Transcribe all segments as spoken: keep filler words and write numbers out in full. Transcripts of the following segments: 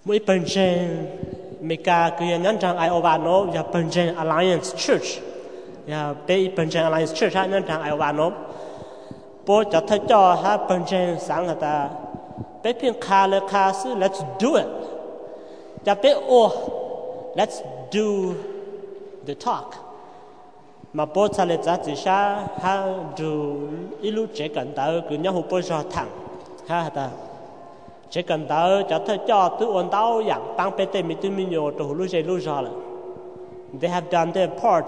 mỗi bên trên mình cả cái nhân trang ai ở bạn nó và bên trên Alliance Church và bên trên Alliance Church ha nhân trang ai ở bạn nó bố cho thấy cho ha bên trên sáng người ta bé phiên khá là khá sư let's do it và bé ô let's do the talk mà bố cha lệ giá chỉ sa ha dù ít lúc trẻ cần tới cứ nhau hụt bố cho thẳng ha ta chỉ cần tới cho thấy cho tự ổn đau dạng tăng bé tê mi tự mi nhiều từ lúc chơi lúc rồi là they have done their part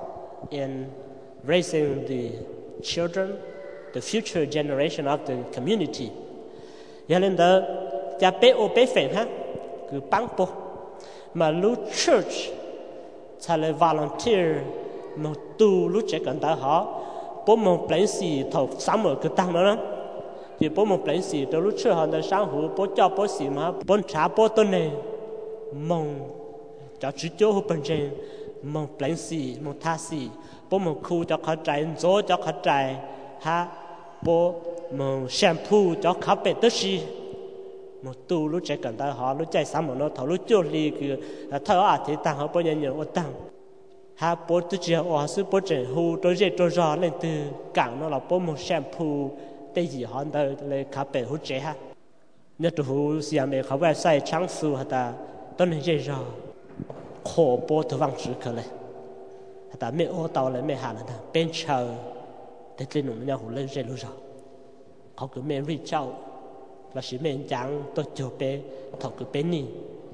in raising the children, the future generation of the community. Cho nên đó cha bé ô bé phèn ha cứ帮bố mà lúc church cha lại volunteer một tu lúc trẻ cần tới họ bố một lãnh sĩ thầu sáng mở cứ tăng nữa thì bố một lãnh sĩ từ lúc trước họ đã sáng hữu bố cho bố sĩ mà bố trả bố tôn này mong cho chú chỗ hữu bên trên một lãnh sĩ một tha sĩ bố một khu cho khó trái dỗ cho khó trái ha bố một shampoo cho khó bể tức gì một tu lúc trẻ cần tới họ lúc chạy sáng mở nó thầu lúc chỗ li cứ thở à thì tăng họ bố nhận nhận ô tăng ha bố tự chỉ ở sư bố trẻ hù đôi dễ đôi gió lên từ cảng nó là bố một shampoo tây gì họ tới lấy cá bể hút chế ha nhớ tụ hú xem mấyเขาแบบใส่ช่างสูฮะตาต้นเจจอขอโปทวังจื้อเขาเลยฮะตาไม่โอเตาเลยไม่หานะตาเป็นเชอแต่ที่หนุ่มเนี่ยหูเล่นเจรู้จอเขาคือไม่รีเจ้าเราสิไม่จังตัวโจเปเขาคือเป็นนี่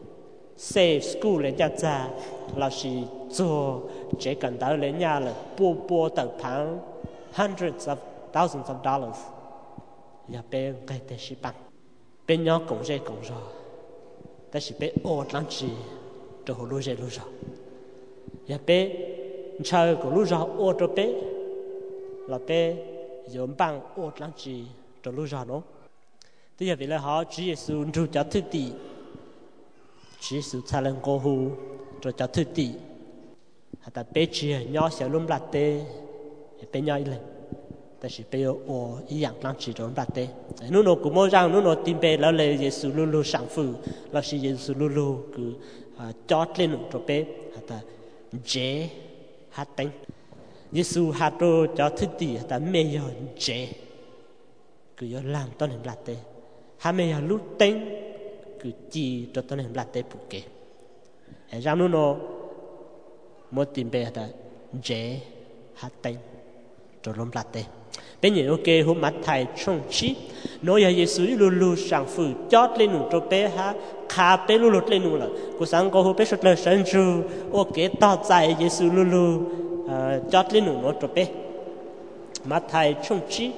save schoolเลยจ้าจ้าเราสิ做这กัน到เลยเนี่ยเลยปัวปัวต่างพัง hundreds of thousands of dollarsอย่าเป็นไงแต่สิปังเป็นยอกงเจกงรอแต่สิเป็นโอดลังจีตัวหูรู้เจรู้รออย่าเป็นชาวกูรู้รอโอตัวเป็นเราเป็นยมปังโอดลังจีตัวรู้รอเนาะที่อย่าไปเลยเขาจีเยซูรู้จักทุกทีจีเยซูชาลังโกหูรู้จักทุกทีแต่เป็นจียอเสียลุ่มลัดเตเป็นยออีเลยแต่สิไปโออีอย่างลังจีโดนบัดเต้นู่นนู่นกูโม่จังนู่นนู่นทีมเปแล้วเลยเยซูลูลูสังฟูแล้วสิเยซูลูลูคือจอดเล่นตัวเป้แต่เจฮัตเต็งเยซูฮัตโตจอดทึกตีแต่ไม่ยอมเจคือยอมลังต้นเห็นบัดเต้ถ้าไม่ยอมลุเต็งคือจีตัวต้นเห็นบัดเต้ปุกเกไอ้จังนู่นนู่นโม่ทีมเปแต่เจฮัตเต็งตัวล้มบัดเต้เป็นอย่างโอเคหัวมัดไทยช่องชีน้อยเยซูลูลูสังฟูจอดเล่นหนูตัวเป้ฮะขาเป้ลูลูเล่นหนูละกูสังก็หัวเป้สุดเลยสันจูโอเคต่อใจเยซูลูลูจอดเล่นหนูน้อยตัวเป้มัดไทยช่องชี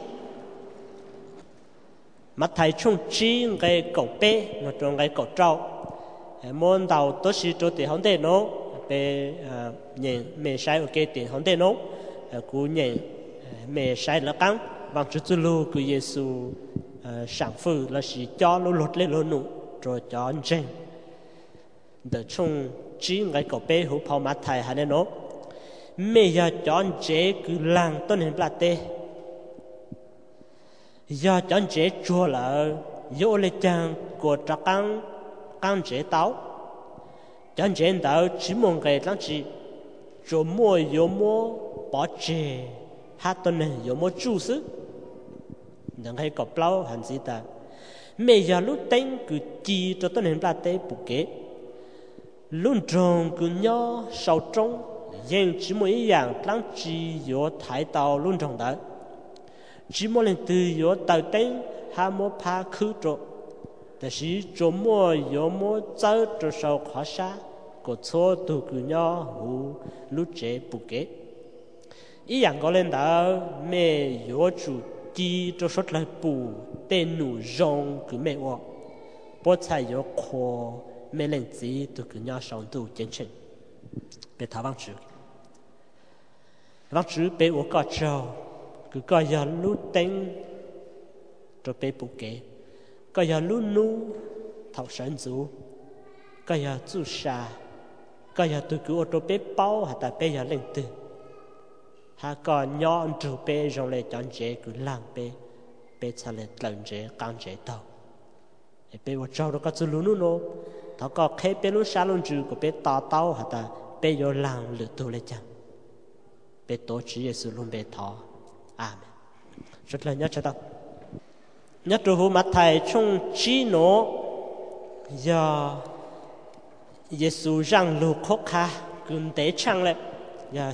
มัดไทยช่องชีไงเก่าเป้มาตรงไงเก่าเจ้ามอนดาวตัวชีตัวเตะห้องเตะน้องเป้เนี่ยไม่ใช่โอเคเตะห้องเตะน้องกูเนี่ยmẹ sai là căng bằng chút chút lu của Giêsu sản phụ là chỉ cho lu lót lên lu nụ rồi cho anh trên để chung chỉ ngày cổ bé hú phao mát thải hay nó mẹ giờ cho anh chế cứ làng tôn hình plate giờ cho anh chế chua là vô lệ chàng của trà căng căng chế táo cho anh chế táo chỉ một ngày lăng chỉ rồi mua vô mua bỏ chế hát tuần này có một chú sư những hay có bao hành gì ta mẹ giờ lúc đánh cứ chi cho tuần này là tế bục kế luôn trồng cứ nhỏ sau trong nhưng chỉ một ý dạng lăng chi có thái tàu luôn trồng đó chỉ một lần từ có tàu đánh hà một pha khứ trộnแต่chỉ cho mua có một giờ cho sau khó xa có số từ cứ nhỏ hú lúc chế bục kế ý dạng có lên đó mẹ có chủ đi cho số lại bù tên nụ rong cứ mẹ vợ bố chạy có khó mẹ lên gì từ cứ nhau sống tu tiến trình bé tháo văng chữ văng chữ bé vợ có trâu cứ có giờ lú tên cho bé bù kế có giờ lú nu thảo sản dụ có giờ chú sa có giờ từ cứ ô tô bé bao hay là bé giờ lên từ ha còn nhỏ anh chụp bé rồi lại chọn chế cứ làm bé bé trả lại lần chế căng chế tàu bé vợ cháu đó có chú lú nó thọ có khé bé lúc sáng luôn chữ của bé tao tao hả ta bé vô làng lửa tu lên chăng bé tổ chỉ Giêsu luôn bé thọ amen rất là nhớ cho tao nhớ trụ hữu mặt thầy trong trí nó giờ Giêsu rằng lục khóc ha cùng tế chăng lại giờ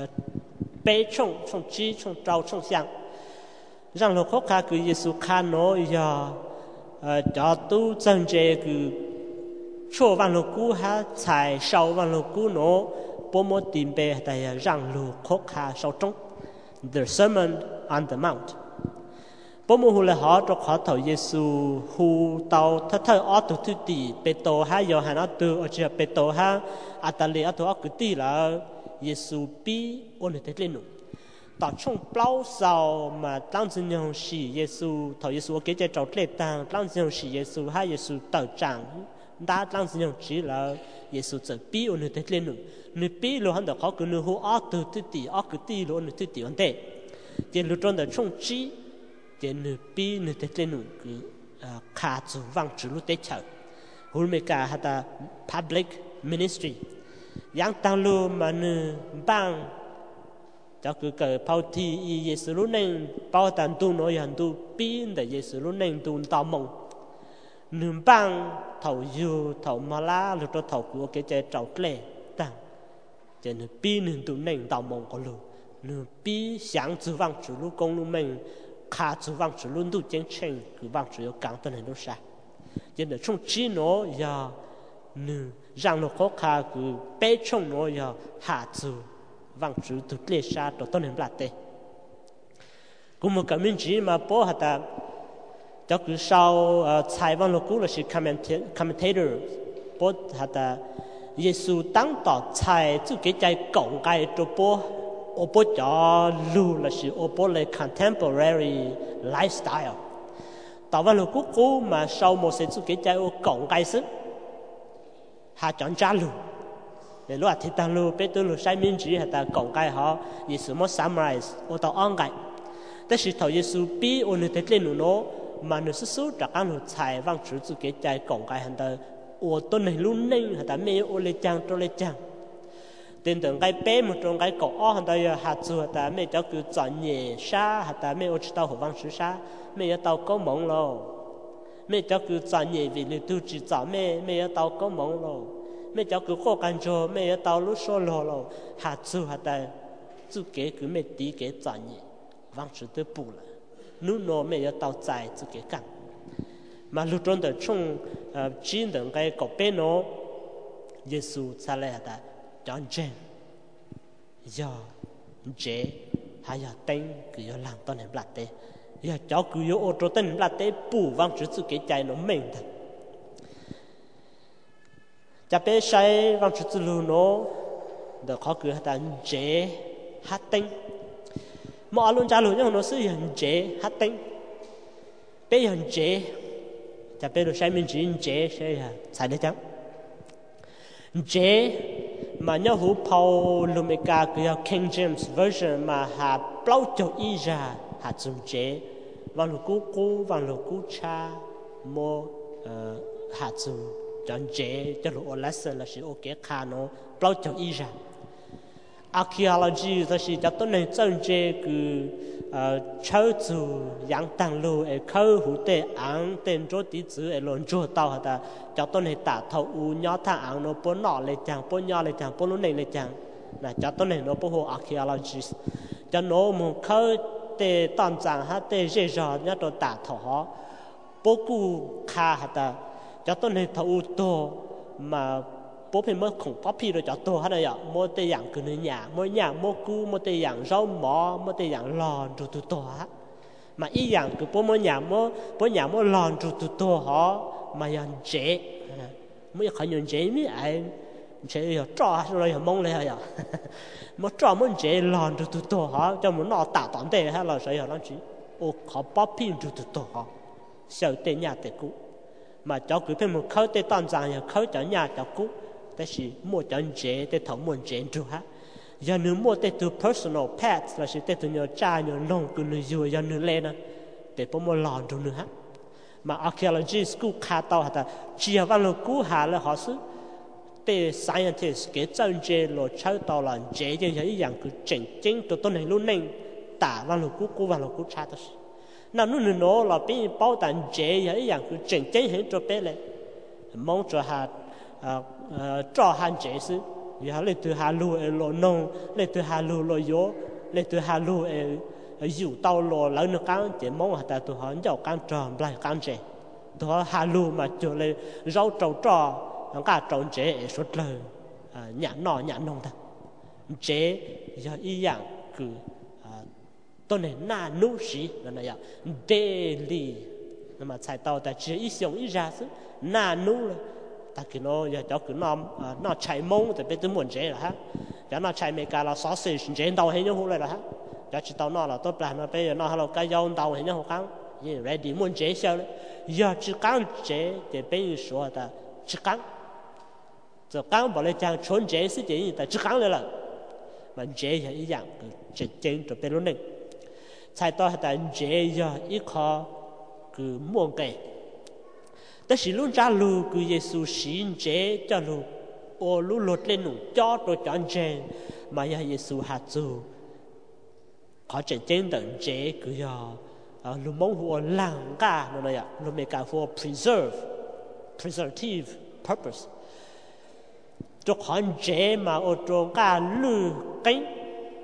bé trong trong trí trong trâu trong sáng rằng lục khóc ha cứ Giêsu khan nó giờ cho tu chân chế cứ cho văn lục cũ ha xài sau văn lục cũ nó bố mô tìm bề tại rằng lục khóc ha sau trong the Sermon on the Mount bố mô hù là họ cho họ thầu Giêsu hù tàu thơ thơ ở tụ thứ tỷ bê tô ha giờ hà nó từ ở trên bê tô ha à ta lì ở tụ ở cứ tỷ là Giêsu bi ôn được lên nụ tao trong bao sau mà tăng dân nhau sĩ Giêsu thầu Giêsu cái chế trâu lệ tăng tăng dân nhau sĩ Giêsu ha Giêsu tàu trạng đã tăng dân nhau chỉ là Giêsu tự bi ôn được lên nụ nụ bi luôn hắn được họ cứ nụ hù ở tụ thứ tỷ ở cứ tỷ luôn thứ tỷ ổn tệ chỉ lúc trong đó trong trí chỉ nửa bi nửa tết lên nụ cứ khá chú vang chú lúc tết chờ hôm nay cả hạt ta public ministry yang tăng lu mà nửa bang cho cứ cái phao thi y Giêsu lúc này bao tàn tu nói hàng tu bi để Giêsu lúc này tu tao mong nửa bang thầu du thầu mà lá lúc đó thầu của cái trái trầu lệ tăng chỉ nửa bi nửa tu này tao mong có lu nửa bi sáng chú vang chú lúc công lúc mình khá chú vang chú luôn tu chiến tranh cứ vang chú yếu càng tân hình đâu xa cho nên trong trí nó giờ nữ rằng nó khó khá cứ bé trong nó giờ hạ chú vang chú tu lệ xa đó tân hình lạ tê cũng một cái minh trí mà bố hả ta cho cứ sau chạy vang lục cũ là sự commentator bố hả ta Giêsu tăng tỏ chạy chú cái chạy cổng cái cho bố ô bố cho lưu là sự ô bố là contemporary lifestyle tao vào lúc cuối cùng mà sau một sự cái trái ô cổng cái sức hà chọn trả lưu để lúc thì ta lưu bé tôi lưu sai miễn chỉ hà ta cổng cái họ Giêsu mới summarize ô tao ăn cáiแต่是头 Giêsu 比我们的lên nó mà nó sự số chắc ăn nó chạy vang chữ chú cái trái cổng cái hà ta ô tôi này luôn nên hà ta mê ô lê chang cho lê chang tên tưởng cái bé một trong cái cổ hắn ta hạt chua ta mấy cháu cứ chọn nhẹ sa hạt ta mấy ô chỉ tao hồ văn sứ sa mấy ở tao có mỏng lo mấy cháu cứ chọn nhẹ vì lưu tu chỉ chọn mấy mấy ở tao có mỏng lo mấy cháu cứ khó khăn cho mấy ở tao lúc số lo lo hạt chua hạt ta chú kế cứ mấy tí kế chọn nhẹ văn sứ tới bù là nút nó mấy ở tao dài chú kế căng mà lúc trong đó trong chỉ tưởng cái cổ bé nó Giêsu xa lại hạt ta chọn trên giờ chế hay giờ tên cứ giờ làm toàn hình lạt tê giờ cháu cứ giờ ô tô tên lạt tê bù vang chữ chữ cái trái nó mình thật cha bé sai vang chữ chữ lu nó được khó cứ hạt chế hát tên mọi luôn cha luôn nhưng nó sử dụng chế hát tên bé hiện chế cha bé được sai mình chỉ chế sai à sai đấy chẳng chế mà nhớ hữu Paul Lumeka cái King James version mà hà bao cho ý ra hà dùng chế vào lúc cũ cũ vào lúc cũ cha mua hà dùng chọn chế cho lúc lesson là sự ok khá nó bao cho ý ra archaeology là sự cho tôi này chọn chế cứ châu chủ yang tăng lưu ở khâu hữu tệ ăn tên chỗ tí chữ ở lon chỗ tàu hả ta cho tôi này tả thầu u nhỏ thang ăn nó bốn nọ lên chàng bốn nhỏ lên chàng bốn lúc này lên chàng là cho tôi này nó bố hồ archaeology cho nó một khâu tệ toàn trạng ha tệ dễ dàng nhớ tôi tả thầu họ bố cụ kha hả ta cho tôi này thầu u to mà bố phải mất khủng pháp phi rồi cho tôi hết rồi ạ mua tây dạng cứ nơi nhà mua nhà mua cú mua tây dạng rau mỏ mua tây dạng lòn rồi tụi tôi hết mà ý dạng cứ bố mua nhà mua bố nhà mua lòn rồi tụi tôi họ mà nhận chế mới khỏi nhận chế mới ai chế rồi trò rồi mong lên rồi mà trò muốn chế lòn rồi tụi tôi họ cho muốn nó tạo toàn tệ hay là sao vậy nó chỉ ô khó pháp phi rồi tụi tôi họ sợ tây nhà tây cũ mà cháu cứ phải một khâu tây toàn dạng khâu cho nhà cháu cũแต่สิมั่วจันเจแต่ถมวนเจนจูฮะยันนึมั่วแต่ตัว personal pets แล้วสิแต่ตัวเนื้อจ้าเนื้อลงกูเนื้ออยู่ยันนึเลนะแต่พอมั่วหลอนจูเนื้อฮะ mà archaeology school khá tao hả chỉ là văn cũ hà là họ sư để scientist cái chân chế lo chơi tao là chế như vậy dạng cứ chỉnh chỉnh tụi tôi này luôn nên tả văn cũ cũ văn cũ cha đó nào luôn nó là bị bao tàn chế vậy dạng cứ chỉnh chỉnh hết cho bé này mong cho hà cho han chế sư giờ lấy từ hà lu lo nông lấy từ hà lu lo yếu lấy từ hà lu dụ tao lo lấy nó cán chế mong hả ta tụi họ giàu cán tròn lại cán chế tụi họ hà lu mà cho lấy rau trầu trò nó cả trồng chế suốt lời nhãn nọ nhãn nông ta chế giờ ý dạng cứ tôi này na nụ sĩ là này ạ daily mà xài tao ta chỉ ý sống ý ra chứ na nụ là ta cứ nó giờ cháu cứ nó nó chạy mông thì biết tôi muốn chế là ha giờ nó chạy mấy cái là sausage chế tàu hay nhau lại là ha giờ chỉ tàu nó là tôi làm nó bây giờ nó hello cái dâu tàu hay nhau không như ready muốn chế sao đấy giờ chỉ cán chế thì bây giờ số ta chỉ cán giờ cán bảo lại chàng trốn chế sự chế gì ta chỉ cán lại là mà chế là ý dạng chế chế cho bên luôn này sai to ta chế giờ ít khó cứ muốn cáiแต่สิลุนจ้าลูคือเยซูสินเจจ้าลูโอลูลดเล่นหนูจ้อตัวจอนเจมายาเยซูหาจูขอเจนเจน等เจคือยาลูมงหัวหลังกาโน่นน่ะลูเมกา for preserve preservative purpose ตัวขอนเจมาโอตรงกาลูกิน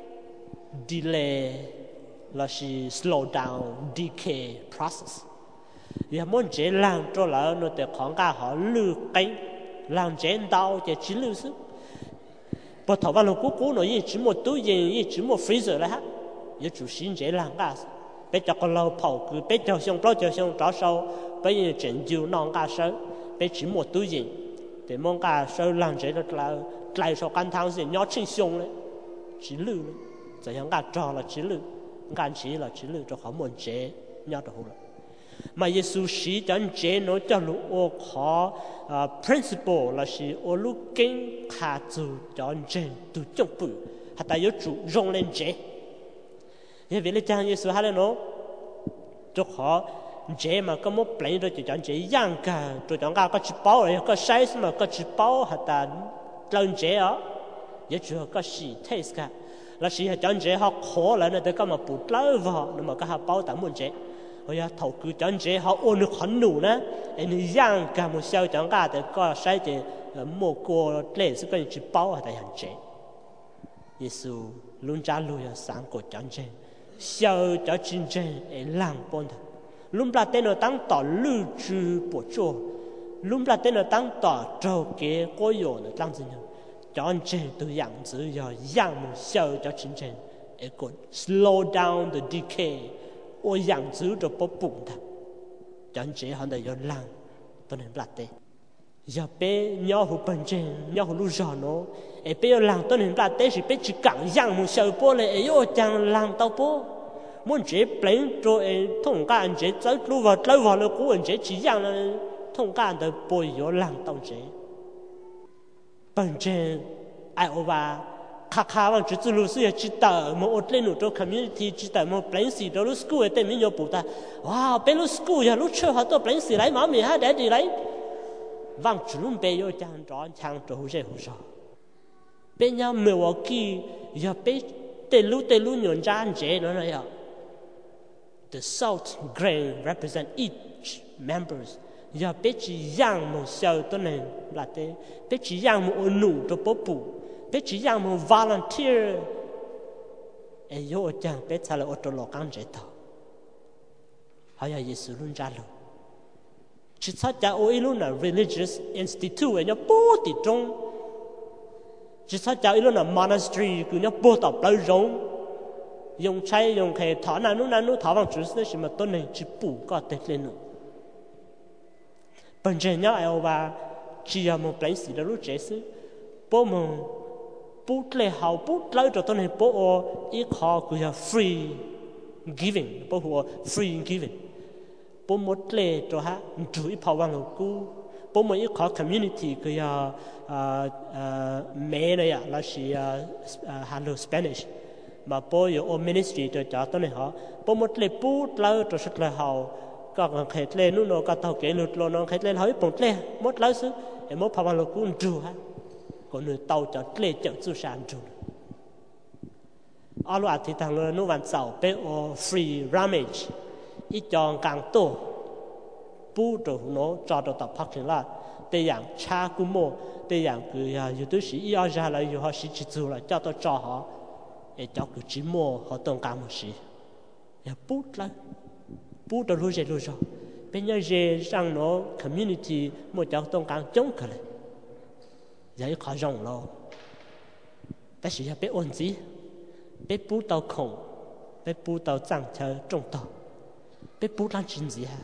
delay แล้วสิ slow down decay process giờ muốn chế làm cho lỡ nó để khoảng cả họ lừa cái làm chế đau để chỉ lừa sức bắt đầu vào lúc cũ cũ nó chỉ một túi gì chỉ một freezer là hết giờ chủ xin chế làm cả bây giờ còn lâu phẩu cứ bây giờ xong bao giờ xong trả sau bây giờ chuyển chiều non cả sớm bây chỉ một túi gì để mong cả sớm làm chế được là lại sau căn thang gì nhỏ chinh xong đấy chỉ lừa giờ yang cả trò là chỉ lừa cả chỉ là chỉ lừa cho họ muốn chế nhau được rồi mà Giêsu sĩ chẳng chế nói cho lũ ô khó principle là sĩ ô lũ kinh khả chủ chọn chế từ trong bự hạt ta yếu chủ rong lên chế như vậy là chàng Giêsu hát lên nó cho khó chế mà có một plane rồi chỉ chọn chế yang cả rồi chọn cả có chỉ bao rồi có size mà có chỉ bao hạt ta lên chế đó yếu chủ có sĩ taste cả là sĩ chọn chế họ khó lại nó để có mà bút lâu vào nhưng mà có hạt bao tạm muốn chế bây giờ thầu cứ chọn chế họ ôn được hẳn đủ nè anh yang cả một sao chọn cả để có sai chế một cô lệ sẽ có chỉ bao ở đây hẳn chế Giêsu luôn trả lời sáng của chọn chế sao cho chính chế để làm bon thật luôn là tên nó tăng tỏ lưu trừ bộ chỗ luôn là tên nó tăng tỏ trâu kế có yếu nó tăng gì nhỉ chọn chế từ dạng từ giờ yang một sao cho chính chế để còn slow down the decay ô yang giữ cho bố bụng thật chẳng chỉ họ đây do lăng tôi nên lát đấy giờ bé nhau hụt bận trên nhau hụt lú giò nó ấy bé lăng tôi nên lát đấy chỉ bé chỉ cẳng yang một sợi bố này ấy ô chẳng lăng tao bố muốn chế bén cho ấy thông cả anh chế tới lú vào tới vào là cú anh chế chỉ yang là thông cả anh bố yếu lăng tao chế bận trên ai ô ba khá khá bằng chút lu suy chỉ tờ một ở lên nút community chỉ tờ một plan gì đó lu school ấy mình nhớ bù ta wow bên lu school ya lu chơi họ tôi plan gì lại mà mình ha để đi lại vang chú luôn bây giờ chẳng chọn chẳng chỗ gì hồ sơ bên nhau Milwaukee ya bên tê lu tê lu nhon trang chế nó này à the salt grain represent each members ya bên chỉ yang một sợi tôi này là thế bên chỉ yang một nụ cho bố bù bé chỉ rằng một volunteer ấy yo chẳng bé trả lời ô tô lò căng chế tao hay là Giêsu luôn trả lời chỉ sao cha ôi luôn là religious institute ấy nhá bố thì trong chỉ sao cha ôi luôn là monastery cứ nhá bố tập lâu rong dùng chay dùng khay thọ nào nút nào nút thọ bằng chữ thế mà tôi này chỉ bù có tết lên nữa bên trên nhá ai bà chỉ là một cái gì đó lúc chế xứ bố mong bút lệ hậu bút lấy cho tôi này bố ít họ cứ là free giving bố hồ free giving bố một lệ cho ha chủ ít họ bằng lục cú bố một ít họ community cứ là mẹ này à là chỉ handle Spanish mà bố有 ministry cho cho tôi này họ bố một lệ bút lấy cho rất là hậu ก็เคยเล่นนู่นก็เท่าเกลือโลนเคยเล่นหอยปุ่นเล่มดแล้วซื้อไอ้มดพามาลูกกูจูฮะคนนึงเต่าจะเล่จะสู้ชานจูอาลูอาทิตย์ทางโลนู่นวันเสาร์เป็นโอฟรีรามิจอีจองกลางโตปูตัวหัวโนจอดต่อพักถึงละแต่อย่างชากุโมแต่อย่างคืออยู่ตัวสีอีอาจารย์เลยอยู่เขาสิจิจูเลยเจ้าตัวจอเขาไอ้เจ้าคือจิโมเขาต้องการมันสิอย่าปูดเลยปูดตัวรู้ใจรู้จอเป็นยังไงสังโน community มั่วเจ้าต้องการจงกันเลยอย่าให้เขาจงเราแต่สิอย่าไปอ่อนสิไปปูดตัวคงไปปูดตัวจังเธอจงต่อไปปูดร้านจินสิฮะ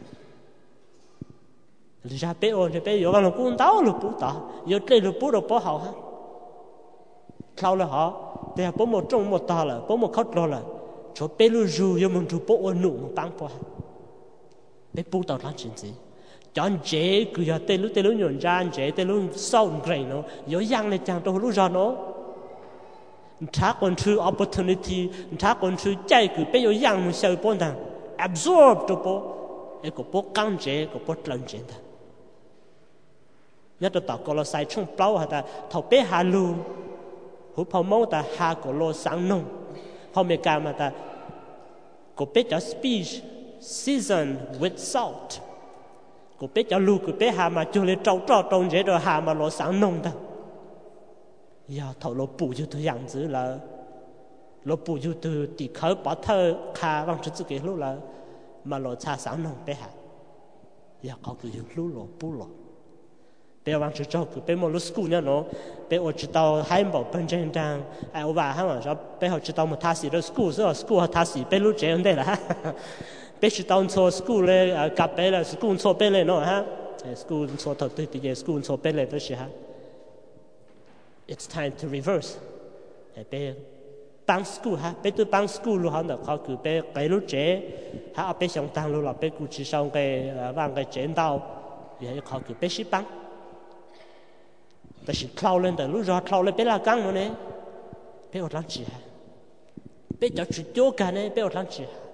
หรือจะไปโอนจะไปอยู่กับหลวงปู่ต้าหลวงปู่ต้าอยู่ที่หลวงปู่เราป้อเขาฮะเขาเลยฮะแต่ป้อหมดจงหมดตาเลยป้อหมดเขาโดนเลยชอบไปรู้อยู่ยังมันถูกป้อหนุ่มปังป้อไปปูต้าร้านจินสิจอนเจคืออย่าเตลุเตลุหย่อนจานเจเตลุเศร้าเกรงเนาะอยู่ยังในจังตัวรู้จอนเนาะถ้าคนถือ opportunity ถ้าคนถือใจคือไปอยู่ยังมันเสียป้อนดัง absorb ตัวป้อไอ้ก็ป้อกังเจก็ป้อตลังเจนnhất là tao có lo sai trong bao hả ta thầu bé hà lu hú phao mông ta hà có lo sáng nông phao mẹ cam mà ta có bé cho speech season with salt có bé cho lu có bé hà mà cho lên trâu trâu trâu dễ rồi hà mà lo sáng nông ta giờ thầu lo bù cho tôi dạng dữ là lo bù cho tôi thì khởi bỏ thơ khá bằng chút cái lúc là mà lo cha sáng nông bé hà giờ có cái lúc lo bù lo bây giờ chúng tôi bây giờ lúc school nhá nó bây giờ chúng tôi hai bảo bên trên đang ai ở bà hai mà cho bây giờ chúng tôi một thasi rồi school rồi school thasi bây lúc chơi đây là bây giờ chúng tôi cho schoolเลยกับbây là school cho bâyเลยnó ha school cho thật tự thì school cho bâyเลยđó chứ ha it's time to reverse bây bang school ha bây tôi bang school luôn ha nóเขาคือbây cái lúc chơi ha bây xong tăng luôn là bây cũng chỉ xong cái vang cái chiến đấu vậyเขาคือbây ship bangแต่สิ่งคลาวเล่นแต่รู้รอคลาวเล่นเป็นละกังเนี่ยเป็นอดลังจีฮะเป็นจะจุดโยกันเนี่ยเป็นอดลังจีฮะ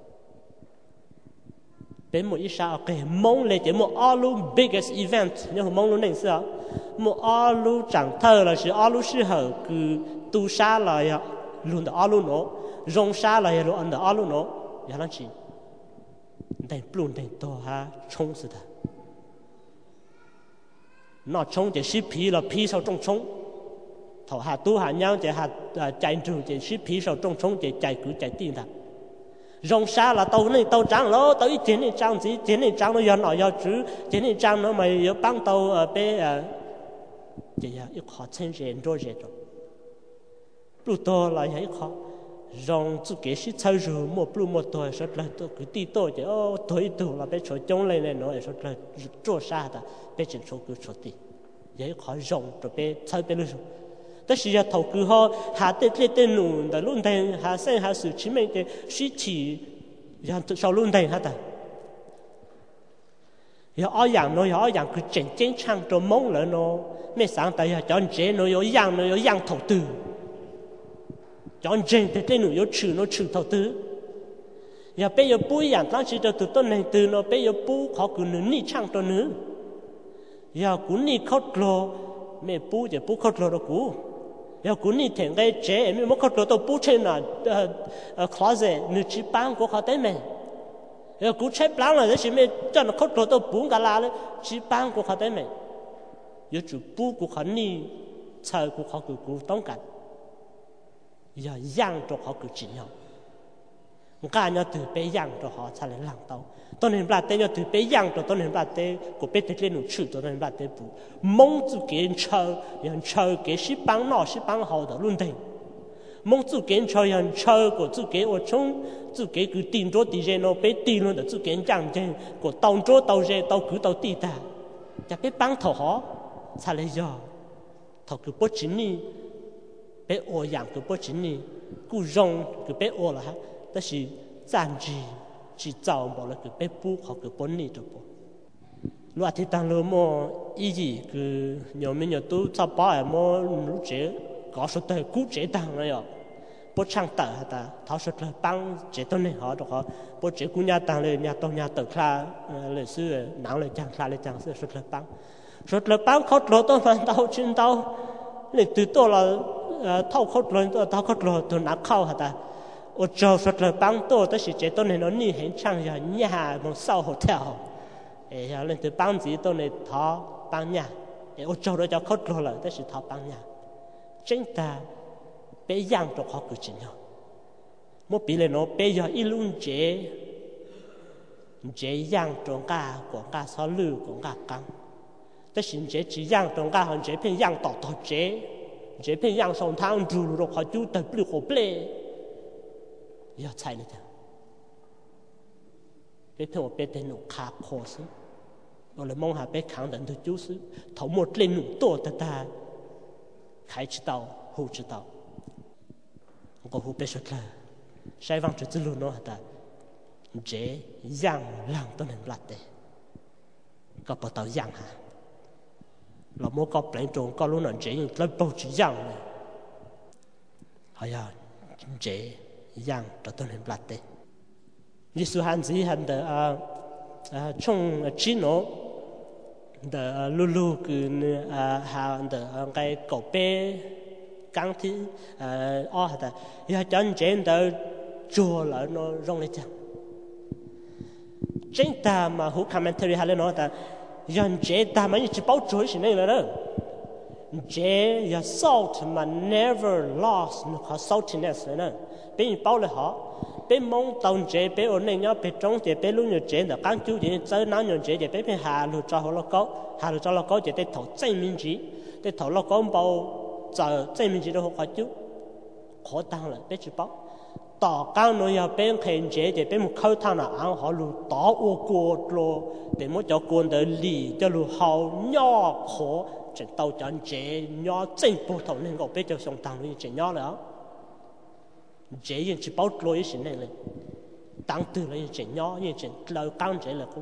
เป็นหมดอิสระโอเคมองเลยจะหมดอาลู biggest event เนี่ยผมมองรู้หนึ่งสิอ่ะหมดอาลูจังเธอเลยสิอาลู适合คือตูชาเลยอ่ะลุนแต่อาลูเนาะรงชาเลยลุนแต่อาลูเนาะอย่างนั้นจีแต่ปลุ่นแต่ตัวฮะชงสุดท้ายnó chống chỉ ship phí là phí sau trong chống thầu hạt tu hạt nhau chỉ hạt chạy trừ chỉ ship phí sau trong chống chỉ chạy cứ chạy tiền thật rong xa là tàu này tàu trắng lố tàu ít tiền này trắng gì tiền này trắng nó do nó do chứ tiền này trắng nó mày có băng tàu ở bên chỉ là ít khó chân rèn rồi rèn rồi lúc to là ít khó rong chú kế sĩ chơi rồi một lúc một tuổi rất là tôi cứ đi tôi chỉ ô tuổi tuổi là bé chỗ chống lên này nó rất là trôi xa ta bé chỉ số cứ số đi vậy khó rong rồi bé chơi bé luôn但是要投顾好下得这点路的论坛下生下事情面的事情要少论坛下的要二样喏要二样佢真正唱做懵了喏咩上帝要講這喏有樣喏有樣投資講真的這喏有處喏處投資要俾有不一樣當時就từต้นnày từ喏俾有不เขาคือนึนี่唱ตัวนึ要กูนี่เขาโกร咩不就不เขาโกร到กู要กูนี่ถึงได้เจ๊ไม่มาเขาโกร到不เช่นน่ะเอ่อเอ่อ closet นึกชิปังกูเขาได้ไหม要กูใช้ปลังเลยแต่สิไม่จนเขาโกร到不กันละเลยชิปังกูเขาได้ไหม要主不กูเขานี่ใช่กูเขาคือกูต้องการ要讓到เขาคือจริงเหรอ我感覺對被養到好才能讓到，當然不得要對被養到，當然不得個被得嚟弄出，當然不得不蒙住見抽，人抽嘅是幫鬧是幫好的論定，蒙住見抽人抽個自己我從自己佢定咗啲嘢，我被定咗就自己講真，個當咗到嘢到佢到地的，就被幫頭好才嚟要，頭佢不經理，被我養佢不經理，佢用佢被我啦。但是暫時只找冇了個被捕和個本地的不，如果當了麼意義個有沒有都找包也麼如這搞出的古這當了喲， bố trang tờ ta tháo sốt là băng chế tôn này họ được họ bố chế cũng nhà tăng lên nhà tôn nhà tờ kha lời sư nắng lời chẳng kha lời chẳng sư sốt là băng sốt là băng khót lỗ tôi mà tao trên tao nên từ tôi là thâu khót lỗ tôi thâu khót lỗ tôi nắp khâu hả ta ở chỗ sốt là băng tôi tới chế tôn này nó như hình trang nhà nhà một sau hotel ấy lên từ băng gì tôn này tháo băng nhà ở chỗ đó cho khót lỗ là tới tháo băng nhà chính ta bé yang cho họ cứ chính nhau một bí lệ nó bé giờ ít luôn chế chế yang trong cả của cả sáu lư của cả căngแต่สิ่งchế chỉ yang trong cả hơn chế偏yangต่อต่อchế chế偏yang song thang dù rồi họ chú tập được họ ple giờ chạy nữa chứ bé偏một bé tên nó khá khó chứ rồi mong hà bé khẳng định được chú chứ thấu một lên nụ to ta ta khai chỉ tao hữu chỉ tao có hữu bé sốt là sai vang chữ luôn nó ta chế yang lang tôi nên lạt đấy có bảo tao yang hả là mỗi có bệnh trộn có lúc nào chế những cái bao chữ yang này hay à chế yang cho tôi nên lạt đấy Giêsu han gì han de à à trong chỉ nó de lulu cứ à hàng de cái cổ bé căng thì à ở hả ta giờ chân trên de chua lại nó rong lên chẳng chính ta mà hữu commentary hay là nó ta dân chế ta mà chỉ bảo chuối gì này là đó chế ya salt mà never lost nó có saltiness này nè bên bảo là họ bên mong tàu chế bên ổn định nhau bên trong chế bên luôn nhiều chế là cán chú chế chơi nắng nhiều chế chế bên bên hà lụt cho họ lo có hà lụt cho lo có chế để thầu证明值để thầu lo có bao giờ证明值都好chú khó tăng là bên chỉ bảo tỏ cao nó ya bên khen chế chế bên một khâu thang là ăn họ lụt tỏ ô cô lo để mỗi chỗ quân để lì cho lụt hậu nhỏ khó trên tàu chân chế nhỏ chính bộ thầu nên gọi bên cho song tăng nó chế nhỏ nữa chế những chỉ bảo lôi cái này là tăng từ là những chế nhỏ những chế lâu cao chế là cũng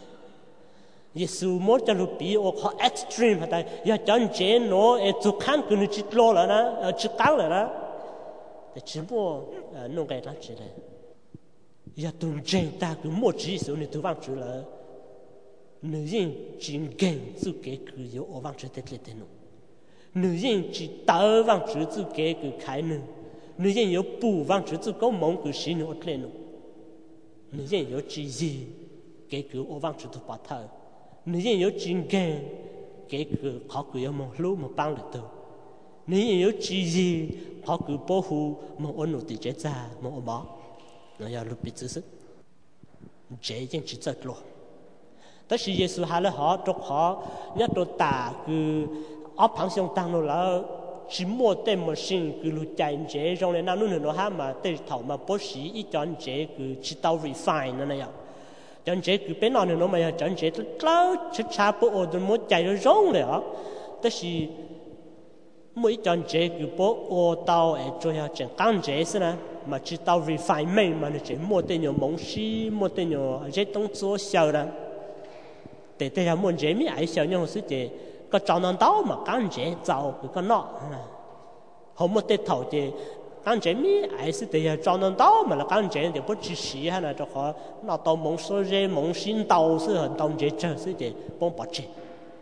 Giêsu muốn cho lụt bị ở họ extreme hả ta ya chân chế nó ở chỗ khăn cứ nó chỉ lo là nó ở chỉ cao là nó để chỉ mua nông cái đó chỉ là ya tuần trên ta cứ mua chỉ số này tôi vang chữ là nữ nhân chỉ gần tự kế cứ yếu ở vang chữ tết lệ tên nó nữ nhân chỉ tao vang chữ tự kế cứ khai nữ nữ nhân yếu bù vang chữ tự có mong cứ xí nó lên nó nữ nhân yếu chỉ gì kế cứ ở vang chữ tự bắt thở nữ nhân yếu chỉ gần kế cứ họ cứ yếu mong lúc mà băng được đâu nữ nhân yếu chỉ gì họ cứ bảo hộ mà ôn nụ tỷ chế ra mà ôn bỏ nó là lúc bị tự sức chế những chỉ rất lo tất nhiên Giêsu hay là họ trong họ nhất đồ ta cứ ở phẳng sông tăng nó là chỉ mua tên mà xin cứ lúc chạy chế trong này nào nữa nó ha mà tên thầu mà bố sĩ ít chọn chế cứ chỉ tao refine nó này ạ chọn chế cứ bên nào nó mà chọn chế lâu chỉ cha bố ở đâu muốn chạy nó rong này ạ tất nhiên mỗi chọn chế cứ bố ở tàu ở chỗ nhà chọn cán chế xí nè mà chỉ tao refinement mà nó chỉ mua tên nhiều mông xí mua tên nhiều chế đông số xào đó để để là muốn chế mi ai xào nhau sự chế có chọn năng tao mà cán chế giàu cái con nọ không một tên thầu chế cán chế mi ai sự để là chọn năng tao mà là cán chế để bố chỉ xí hay là cho họ nó tao mông số chế mông xin tao sự hình tao chế chơi sự chế bông bỏ chế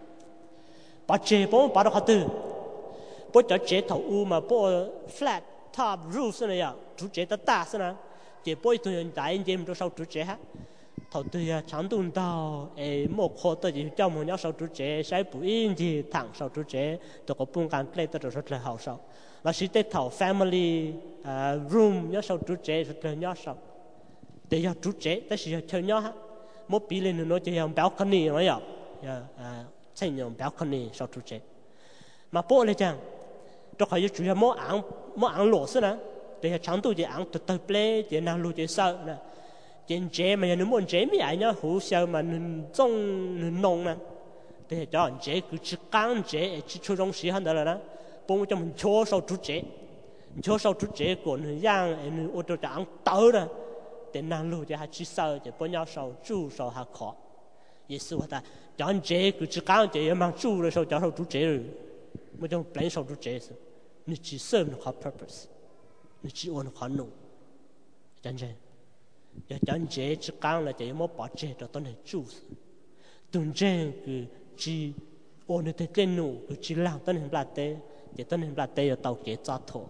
bỏ chế bông bỏ được họ từ bố cho chế thầu u mà bố flat top roof này à chủ chế ta ta thế chế bố tụi nhân đại anh em cho sau chủ chế ha thầu tụi à chẳng tuần tàu ấy một hồ tụi gì cho một nhau sau chủ chế sai bụi in gì thẳng sau chủ chế tụi có buôn can play tụi rất là hào sau là sĩ tế thầu family room nhau sau chủ chế rất là nhau sau để nhau chủ chế tới sĩ chơi nhau ha một bí lên nó chơi nhau balcony nó vậy à xây nhau balcony sau chủ chế mà bố lại chăng cho khỏi chủ yếu mỗi ăn mỗi ăn lỗ xí nè để chẳng tu chỉ ăn từ từ ple chỉ nào lụt chỉ sợ nè trên chế mà nếu muốn chế mấy ai nhá hú sao mà trong nông nè để cho anh chế cứ chỉ cán chế chỉ cho trong sĩ hơn đó là nè bông cho mình cho sau chút chế cho sau chút chế còn giang anh ô tô chẳng tớ nè để nào lụt chỉ hay chỉ sợ chỉ bao nhiêu sau chú sau hay khó Giêsu ta cho anh chế cứ chỉ cán chế mà chú rồi sau cho sau chút chế rồi mới trong plan sau chút chế nó chỉ serve nó có purpose nó chỉ ôn khó nụ chân chân giờ chân chế chỉ càng là chỉ một bỏ chế cho tôi này chú tuần chân cứ chỉ ôn được cái nụ cứ chỉ làm tôi này là tê để tôi này là tê ở tàu kế cho thổ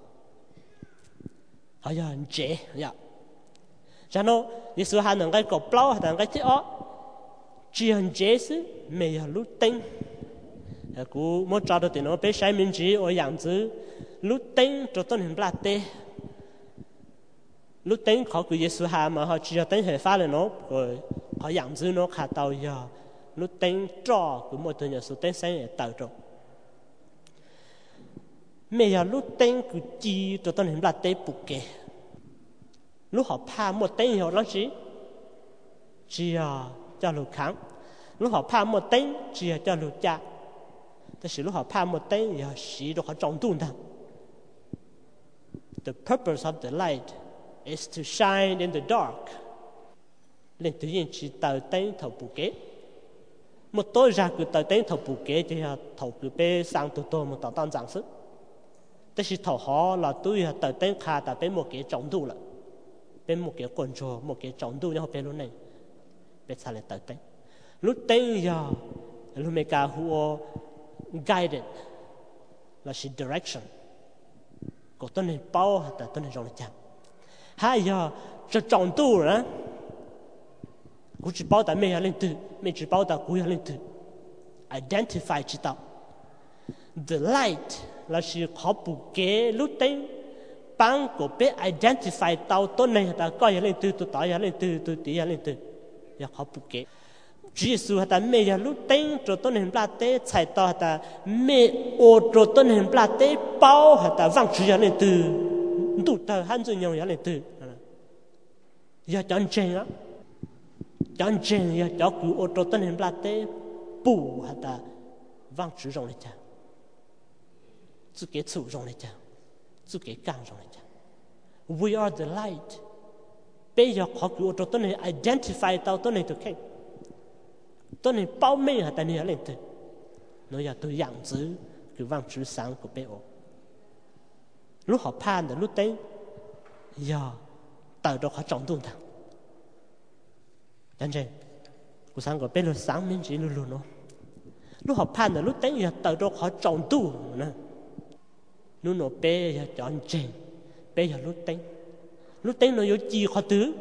họ giờ chế dạ cho nó như sự hành động cái cột bao hành động cái chế ó chỉ hành chế chứ mày giờ lúc tinh cú muốn cho được thì nó bé sai mình chỉ ở dạng chữ lúc tinh cho tôi hình là tê lúc tinh họ cứ Giêsu hà mà họ chỉ cho tinh hệ phá lên nó rồi họ dạng chữ nó khá tàu giờ lúc tinh cho cứ một tuần giờ số tinh sáng để tạo cho mày giờ lúc tinh cứ chỉ cho tôi hình là tê bục kề lúc họ pha một tinh họ nó chỉ chỉ cho lục kháng lúc họ pha một tinh chỉ cho lục chaแต่是如果怕没灯要洗的话中毒的 The purpose of the light is to shine in the dark nên tự nhiên chỉ tờ灯thầu bù kế một tối ra cứ tờ灯thầu bù kế thì thầu cứ bé sang từ tôi một tờ tan giảng sứcแต่是thầu họ là tôi tờ灯khá tại bé một cái中毒了bé một cái quần trò một cái中毒然后bé lúc này bé xa lại tờ灯lúc灯giờ lúc mấy cả hùa guided là sự direction của tôi nên bao hay là tôi nên rong chạm hai giờ cho chọn tu rồi cũng chỉ bao tại mình lên từ mình chỉ bao tại cũng lên từ identify chỉ đạo the light là sự khó bù kế lúc tên bằng của bé identify tao tôi này ta coi lên từ tôi tao lên từ tôi tí lên từ ya khó bù kế Giêsu hạt mẹ ya lúc tên cho tôi nên là tế chạy tao hạt mẹ ô cho tôi nên là tế bao hạt vang chữ ya lên từ đủ tờ han dương nhau ya lên từ ya chọn chèn á chọn chèn ya cho cứ ô cho tôi nên là tế bù hạt vang chữ rong lên cha chữ kế chủ rong lên cha chữ kế càng rong lên cha we are the light bây giờ họ cứ ô cho tôi nên identify tao tôi nên được khen tôi này bao mê hả ta này lên từ nó giờ tôi dạng chữ cứ vang chữ sáng của bé ô lúc họ phan được lúc đấy giờ tờ đó họ trọng tuôn thằng chẳng chứ của sáng của bé lúc sáng miễn chỉ luôn luôn nó lúc họ phan được lúc đấy giờ tờ đó họ trọng tu nè lúc nó bé giờ chọn chèn bé giờ lúc đấy lúc đấy nó có chi họ tứ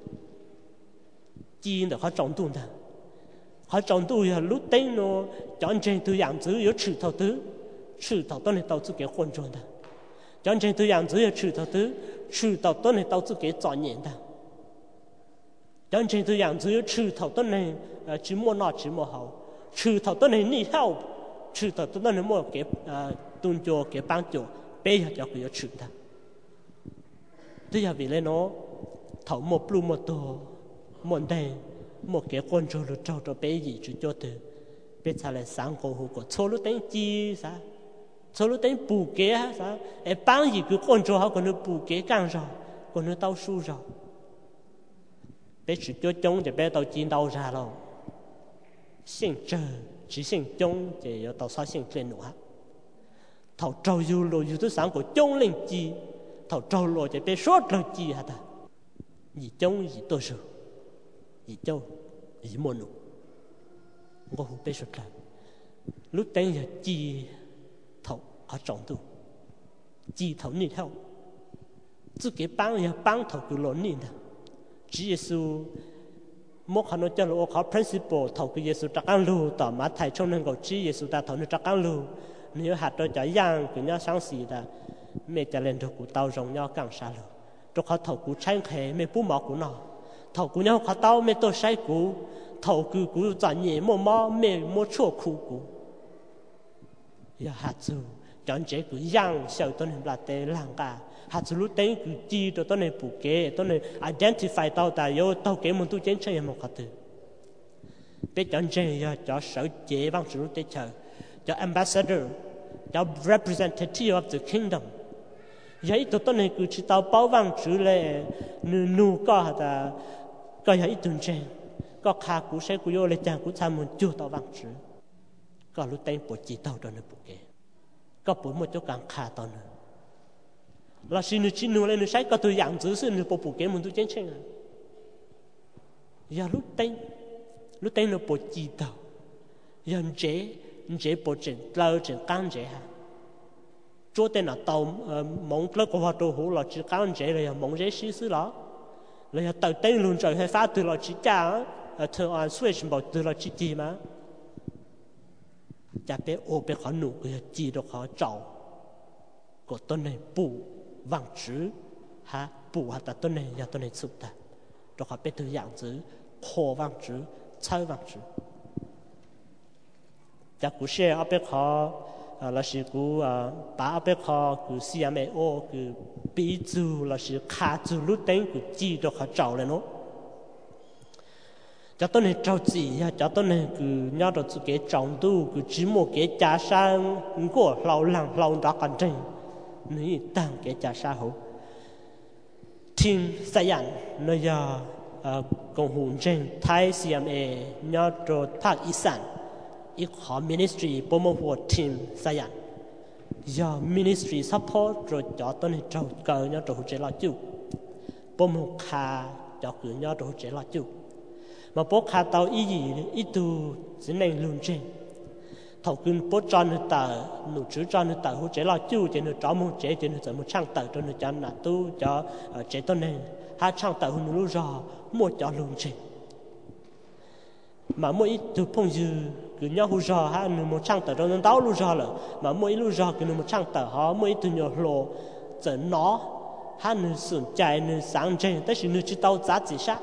chi được họ trọng tuôn thằng họ chọn tôi là lúc đấy nó chọn trên tôi dạng chữ có chữ thầu tứ chữ thầu tôi này tao tự cái khuôn tròn đó chọn trên tôi dạng chữ có chữ thầu tứ chữ thầu tôi này tao tự cái chọn nhện đó chọn trên tôi dạng chữ có chữ thầu tôi này chỉ mua nọ chỉ mua hậu chữ thầu tôi này need help chữ thầu tôi này mua cái tuân cho cái帮助bây giờ cho cái có chữ đó bây giờ vì lấy nó thầu một lu một tổ một đây một cái con trâu được trâu cho bé gì chú cho từ bé trả lại sáng cổ hồ của số lúc đánh chi sao số lúc đánh bù kế sao em bán gì cứ con trâu họ còn nó bù kế càng rồi còn nó tao su rồi bé chú cho chống thì bé tao chín tao ra rồi xin chờ chỉ xin chống thì có tao sao xin lên nữa thầu trâu yêu rồi yêu thứ sáng của chống lên chi thầu trâu rồi thì bé sốt rồi chi hả ta gì chống gì tôi rồi gì châu gì môn nụ ngô hú bê sốt lại lúc đấy giờ chi thầu họ trọng tu chi thầu nị theo chứ cái băng giờ băng thầu cứ lộn nị nè chỉ Giêsu một hắn nói cho là họ principle thầu cái Giêsu trắc ăn lưu tỏ mà thầy trong nên gọi chỉ Giêsu ta thầu nó trắc ăn lưu nếu hạt đôi trái giang cứ nhau sáng xì là mẹ trả lên được của tao rong nhau càng xa lưu cho họ thầu của tranh khé mẹ bú mỏ của nó thầu của nhau họ tao mẹ tôi sai cú thầu cứ cú chọn nhẹ mua mỏ mẹ mua chua cú cú giờ hạt dù chọn chế cứ giang sau tôi nên là tê làng cả hạt dù lúc đấy cứ chi cho tôi nên bù kế tôi nên identify tao ta yo tao kế một tu chiến chơi một cái từ bé chọn chế giờ cho sở chế bằng sự lúc đấy chờ cho ambassador cho representative of the kingdom vậy tụi tôi này cứ chỉ tao bảo vang chữ lệ nụ nụ có hả có vậy tuần trên có khá cú sẽ cú vô lệ chàng cú tham muốn chưa tao vang chữ có lúc tên bộ chỉ tao cho nó bộ kê có bộ một chỗ càng khá tao nữa là xin nó chín nó lên nó sai có tôi dạng giữ xin nó bộ bộ cái mình tôi chén chén à giờ lúc tên lúc tên nó bộ chi tàu giờ chế chế bộ chuyện lâu chuyện căng chế ha chỗ tên là tàu mong lớp của họ đồ hủ là chỉ căng chế là mong chế xí xí đó là tàu tên luôn rồi hay phát từ là chỉ cha thường on switch bảo từ là chỉ gì mà chả biết ô biết họ nụ cái chỉ được họ trâu của tôi này bù vàng chữ ha bù hạt tôi này giờ tôi này sụp ta được họ biết từ dạng chữ khô vàng chữ chơi vàng chữ chả cú xe ở biết họ là sự cú bà ở biết họ cú xi em ô cú bí chú là sự khá chú lúc đấy cú chỉ được họ trâu lên nó cho tôi này trâu gì cho tôi này cứ nhớ được cái trọng tu cứ chỉ một cái trả sang của lâu lằng lâu đó còn trình này tăng cái trả sang hậu team xây dựng nơi giờ công hồn trên Thái xê em a nhớ được Park Isan ít họ ministry bộ môn của team xây dựng giờ ministry support rồi cho tôi này trâu cờ nhớ được chế là chú bộ môn khá cho cứ nhớ được chế là chú mà bố khá tàu ý gì ý tu chỉ nên luôn trên thầu kinh bố cho nó tờ nụ chữ cho nó tờ hỗ trợ lo chú cho nó cho một chế cho nó một trang tờ cho nó cho nó tu cho chế tôi nên hai trang tờ hôn nó rõ một cho luôn trên mà mỗi ít tu phong dư cứ nhau hỗ trợ ha một trang tờ cho nó đau luôn rõ rồi mà mỗi lúc rõ cứ một trang tờ họ mỗi tu nhiều lộ dẫn nó ha nó sụn chạy nó sáng trên tất nhiên nó chỉ tàu giá trị sát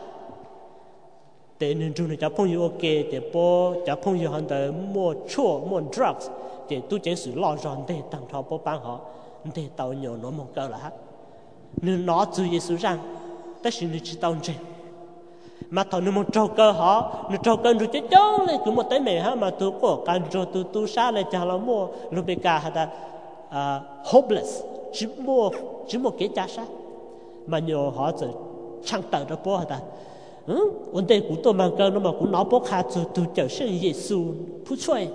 để nên chúng ta phong yêu ok để bố cho phong yêu hắn để mua chua mua drugs để tu chiến sự lo ròn để tăng thọ bố bán họ để tàu nhiều nó mong cơ là hết nên nó注意sự rằng tất nhiên là chỉ tàu trên mà thọ nó một trâu cơ họ nó trâu cơ rồi chết chó lên cứ một tới mẹ ha mà tu cổ can rồi tu tu sa lên cho nó mua lúc bây giờ là hopeless chỉ mua chỉ một cái giá sát mà nhiều họ chỉ chẳng tự được bố hả ừ, vấn đề của tôi mà cơ nó mà cũng nói bốc hạ từ từ trở sinh Giêsu phú chuối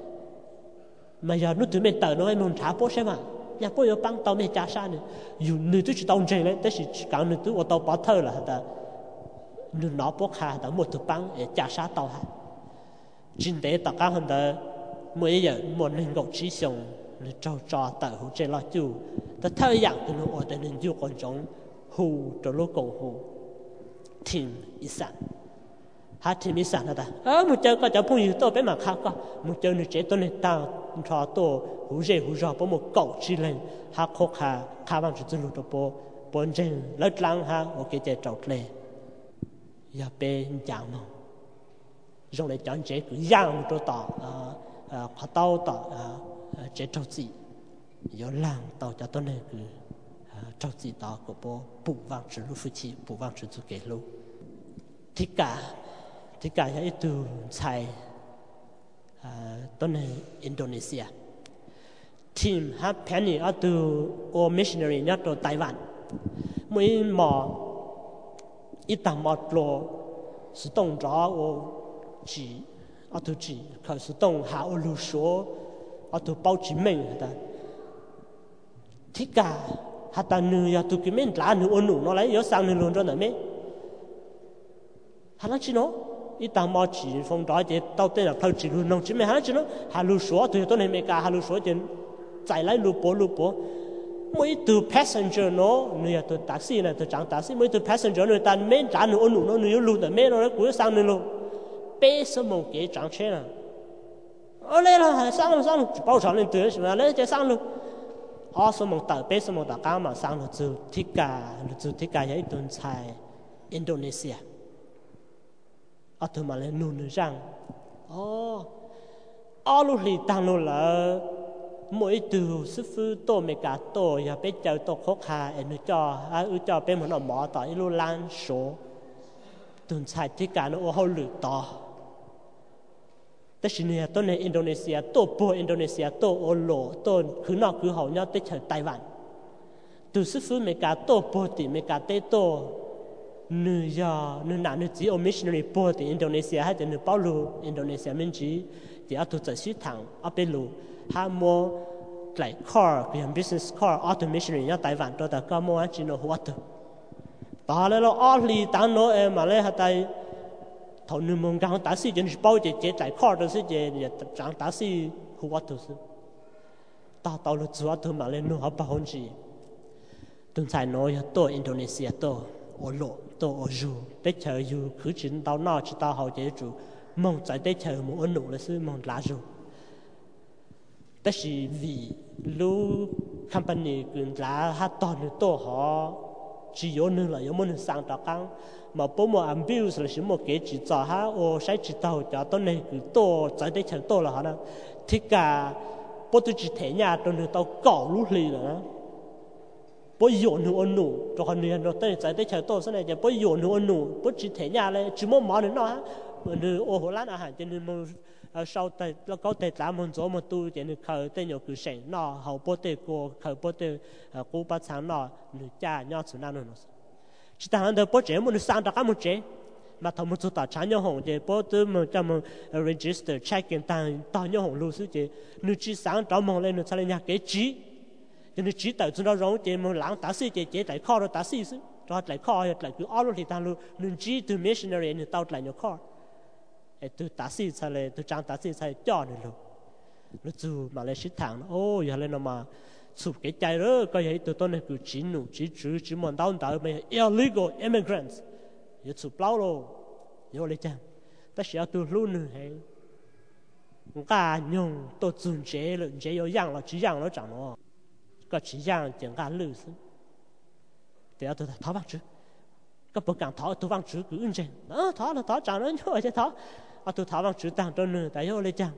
mà giờ nó tụi mình tự nó hay muốn trả bố xem mà nhà bố yêu băng tàu mình trả sao nữa dù người tôi chỉ tàu trên đấyแต่是讲người tôi ở tàu bỏ thơ là hả người nó bốc hạ đã một thứ băng để trả sao tàu hả chính để tất cả hẳn đó mỗi giờ một linh gốc chỉ sống người trâu trò tự hỗ trợ lo chúแต่thơ dạng thì nó ở đây nên chú còn giống hù cho lúc cầu hù team Isan, ha team Isan là ta, à một chơi có cháu phong yêu tôi bé mà khác có, một chơi nữa chế tôi này ta cho tôi hú dễ hú rõ, bố một cậu chỉ lên, ha khóc ha, khá bằng chút lụt bố, bố trên lết lăng ha, ok chơi trâu lê, giờ bé giang mà, rồi lại chọn chế cứ giang một chỗ tỏ, à khó tao tỏ chế trâu gì, giờ lăng tao cho tôi này cứ trâu gì đó của bố bù vang chữ lu phu chi bù vang chữ tu kể lu thích cả thích cả những từ xài tôi này Indonesia team hát penny ở từ o missionary nhất ở Đài Loan mới mò ít tầm một lô sử dụng rõ o chỉ ở từ chỉ khởi sử dụng hạ o lưu số ở từ bao chỉ mình đó thích cả hạt tàn nư ya tu kiếm mình lá nư ôn nụ nó lấy yếu sang nư luôn cho nè mấy hạt nó chỉ nó ít tàng mò chỉ phong đó thì tao tên là thâu chỉ luôn nông chỉ mấy hạt chỉ nó hạt lúa số thì tôi này mấy cả hạt lúa số thì chạy lấy lúa bò lúa bò mỗi từ passenger nó nư ya từ taxi này từ chẳng taxi mỗi từ passenger nư tàn mấy trả nư ôn nụ nó nư yếu lúa nè mấy nó cũng sang nư luôn bé số một cái chẳng chế à ở đây là sang luôn sang bao sản lên từ mà lấy cái sang luôn họ số một tờ bé số một tờ cao mà sang được từ thích cả được từ thích cả những tuần xài Indonesia ở từ mà lên nôn rằng oh ở lúc thì tăng luôn là mỗi từ sư phụ tổ mấy cả tổ và bé cháu tổ khóc hà em cho à ư cho bé mình ở mỏ tỏ lúc lan số tuần xài thích cả nó họ lử toแต่สิ่งนี้ตัวในอินโดนีเซียตัวปัวอินโดนีเซียตัวโอโลตัวคือนอกคือเขาเนี่ยติดเฉยไต้หวันตัวซื้อฟื้นเมกาตัวปัวติเมกาเตตัวเนื้อยาเนื้อหนาเนื้อจีโอมิชนารีปัวติอินโดนีเซียให้แต่เนื้อเป้าลูอินโดนีเซียมันจีที่เอาตัวจะซื้อถังเอาไปลูหาโม lại car cái business car automation nhá Đài Loan đó là có mua chỉ nó hoa tử đó là nó ở lì tao nó em mà lấy hạt tay thầu nương mông gang ta sĩ cho nó bao chế chế lại car đó sĩ chế trang ta sĩ hoa tử sĩ ta tao là chúa tử mà lấy nó học bao nhiêu gì tuần sai nói to Indonesia to ở lộ to ở du để chờ du cứ chuyện tao nói chỉ tao học chế chủ mong tại để chờ một ấn độ là sư mong lá duแต่สิวีรู้ company กุนลาหาตอนนี้ตัวhọ chỉ cóนึงlà có một sáng tạo căng mà bố mà ambitious là chỉ một cái chỉ cho ha ô sai chỉ tao cho tôi này cứ to tại đây chẳng to là họ đó thì cả bố tôi chỉ thấy nhà tôi này tao cẩu lúc lì nữa bố dọn nữa ôn nụ cho họ này nó tới tại đây chẳng to thế này chứ bố dọn nữa ôn nụ bố chỉ thấy nhà này chỉ một món nữa nó ha nữa ô hồ lánอาหารcho nên mà sau tại nó có thể làm một số một tu thì nó khởi tên nhiều cứ sành nó hậu bố tê cô khởi bố tê cô bắt sáng nó nữ cha nhau sự nào nữa chỉ ta hắn được bố chế một sang đặc một chế mà thằng một số tao chán nhau hồng chế bố tê một trăm một register check in tăng tao nhau hồng lưu sư chế nữ chỉ sáng trao mong lên nữ sang lên nhà cái chỉ cho nữ chỉ tại chúng nó rong chế một lãng tá sư chế chế tại kho rồi tá sư sư cho lại kho lại cứ ở luôn thì tao luôn nữ chỉ từ missionary nữ tao lại nhiều kho từ tá sĩ saiเลยtừ trang tá sĩ sai cho nên luôn nó dù mà lại xích thẳng ô giờ lên nó mà sụp cái trái đó coi vậy từ tôi này cứ chỉ nụ chỉ chữ chỉ muốn đào tạo mấy illegal immigrants giờ sụp lâu rồi giờ lấy chăng ta sẽ từ luôn nữa hay cả nhung tôi dùng chế rồi chế có dạng là chỉ dạng nó chẳng nó có chỉ dạng chẳng cả lư sự để tôi tháo bằng chứ các bậc càng tháo tôi bằng chứ cứ ứng trên đó tháo là tháo chẳng nó nhồi chứ tháo à tôi tháo bằng chữ tàng cho nữa tại sao lấy chăng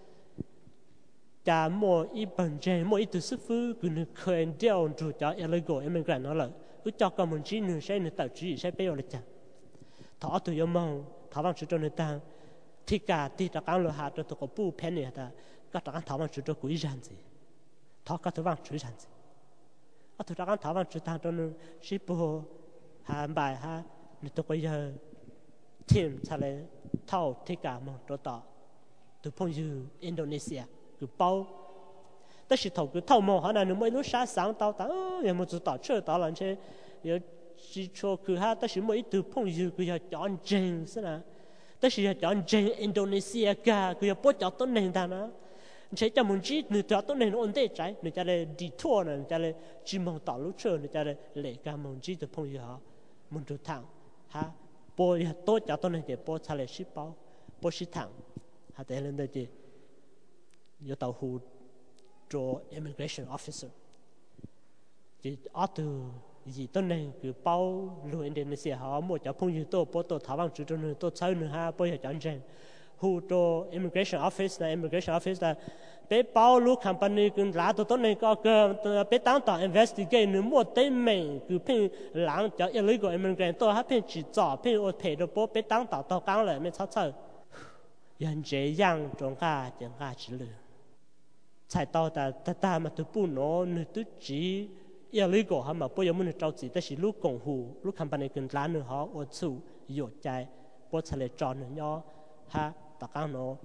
cha mua ít bằng trên mua ít từ sức phứ cứ nữa khơi đeo chủ cho illegal immigrant nó là cứ cho con mình chỉ nữa sẽ nữa tạo chỉ sẽ bây giờ lấy chăng tháo tôi yêu mong tháo bằng chữ cho nữa tàng thì cả thì ta càng lo hạt cho tôi có bu pen này ta các ta tháo bằng chữ cho quý rằng gì tháo các tôi bằng chữ rằng gì à tôi càng tháo bằng chữ tàng cho nữa chỉ bu hà bài ha nữa tôi có giờ team trả lời thao thế cả một chỗ tỏ từ phong dư Indonesia cứ bao tất nhiên thầu cứ thao mò họ này nó mới lúc sáng sáng tao tao giờ một chỗ tỏ chơi tao làm chơi giờ chỉ cho cứ ha tất nhiên mỗi từ phong dư cứ giờ chọn chân thế nào tất nhiên chọn chân Indonesia cả cứ giờ bớt chọn tốt nền ta nó chế cho mình chỉ nửa chọn tốt nền nó ổn định trái nửa cho là detour nè cho là chỉ mong tao lúc chơi nửa cho là lệ cả mình chỉ từ phong dư họ mình được thẳng ha bố tôi cho tôi này thì bố trả lời ship bao bố ship thẳng hạt để lên đây thì yêu tàu hù cho immigration officer thì ở từ gì tôi này cứ bao lưu Indonesia họ mua cho phong như tôi bố tôi tháo bằng chữ cho nên tôi chơi nữa ha bố giờ chọn trên hù cho immigration office là immigration office là bé bao lưu company cứ lá tôi tôi này có cơ bé tăng tàu investigate nữa mua tên mình cứ phê lãng cho illegal immigrant tôi hát phê chỉ rõ phê ở phê đó bố bé tăng tàu tàu căng lại mới sao sao nhân chế yang trong cả chẳng cả chỉ lừa chạy tàu ta ta ta mà tôi bu nó nữa tôi chỉ illegal hả mà bố giờ muốn trao chỉแต่是 lúc công hù lúc company cứ lá nữa họ ở chủ yếu chạy bố chạy lại tròn nữa nhau ha tàu căng nó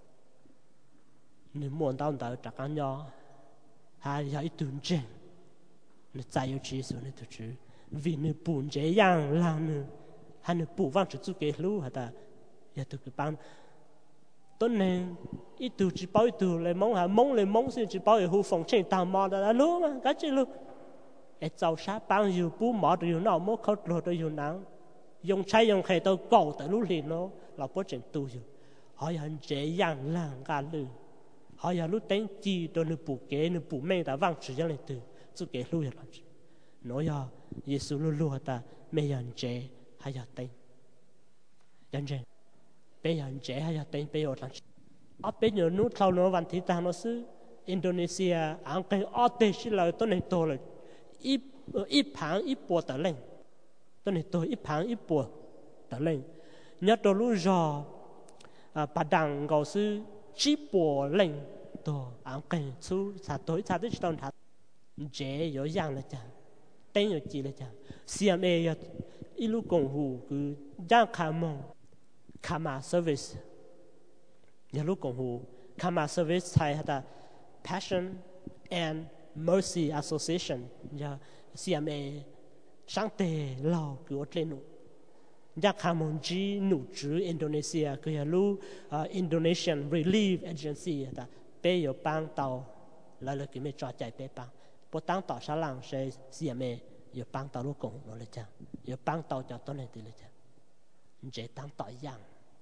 nếu muốn đào tạo chắc chắn nhau hay là ít tuần trên nếu再有技术那就去vì nếu bùn chế yang làm nữa hay nếu bùn vang chỉ cái lú hay ta ya tôi cứ bán tuần này ít tu chỉ bảo ít tu lại mong hà mong lại mong xin chỉ bảo ở khu phòng trên tàu mò đó là lú mà cái gì lú ở châu sa bán nhiều bù mò được nhiều nào mò khâu rồi được nhiều nào dùng trái dùng khai tao cầu tại lú liền nó là bớt chuyện tu rồi họ hiện chế yang làm cả lú họ giờ lúc đánh chi tôi nửa bù kế nửa bù men đã văng chỉ cho lên từ chú kế lui rồi nói giờ Giêsu lu lu ta mấy giờ chế hay giờ đánh đánh chế bây giờ chế hay giờ đánh bây giờ đánh ở bên giờ nút thâu nó văn thị ta nó xứ Indonesia ăn cái ở đây chỉ là tôi này tôi là ít ít phẳng ít bùa tờ lên tôi này tôi ít phẳng ít bùa tờ lên nhớ tôi lúc giờ bà đằng cầu sư chỉ bùa lên to ăn cái chú sa tối sa tới trong thắt dễ có dạng là chẳng tên có gì là chẳng xê em a ít lúc công vụ cứ dạng khám mong karma service nhà lúc công vụ karma service hay là passion and Mercy Association ya C M A sáng tề lao của trên nụ ya khamon ji nụ chữ Indonesia cái lu Indonesian Relief Agency ta pe yo bang tàu là là cái mấy trò chạy pe bang bộ tăng tàu sa lang sẽ C M A yo bang tàu lúc cùng nó là chăng yo bang tàu cho tôi này thì là chăng dễ tăng tàu yang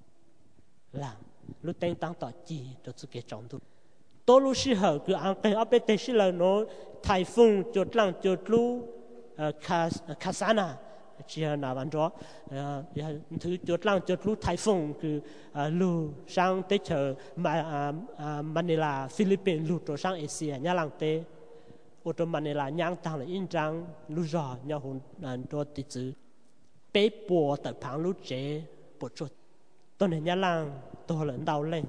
làm lúc tên tăng tàu chi cho sự kiện trọng tu tôi lúc xí hở cứ ăn cái ở bên tây xí là nó typhoon chuột lăng chuột lu Kasana chỉ là nào bạn đó thứ chuột lăng chuột lu typhoon cứ lu sang tới chờ Manila Philippines lu rồi sang Asia nhà lăng tây ô tô Manila nhang tăng là in trang lu giò nhà hồn đó tí chữ bé bùa tại phẳng lu chế bùa chuột tôi này nhà lăng tôi là đau lên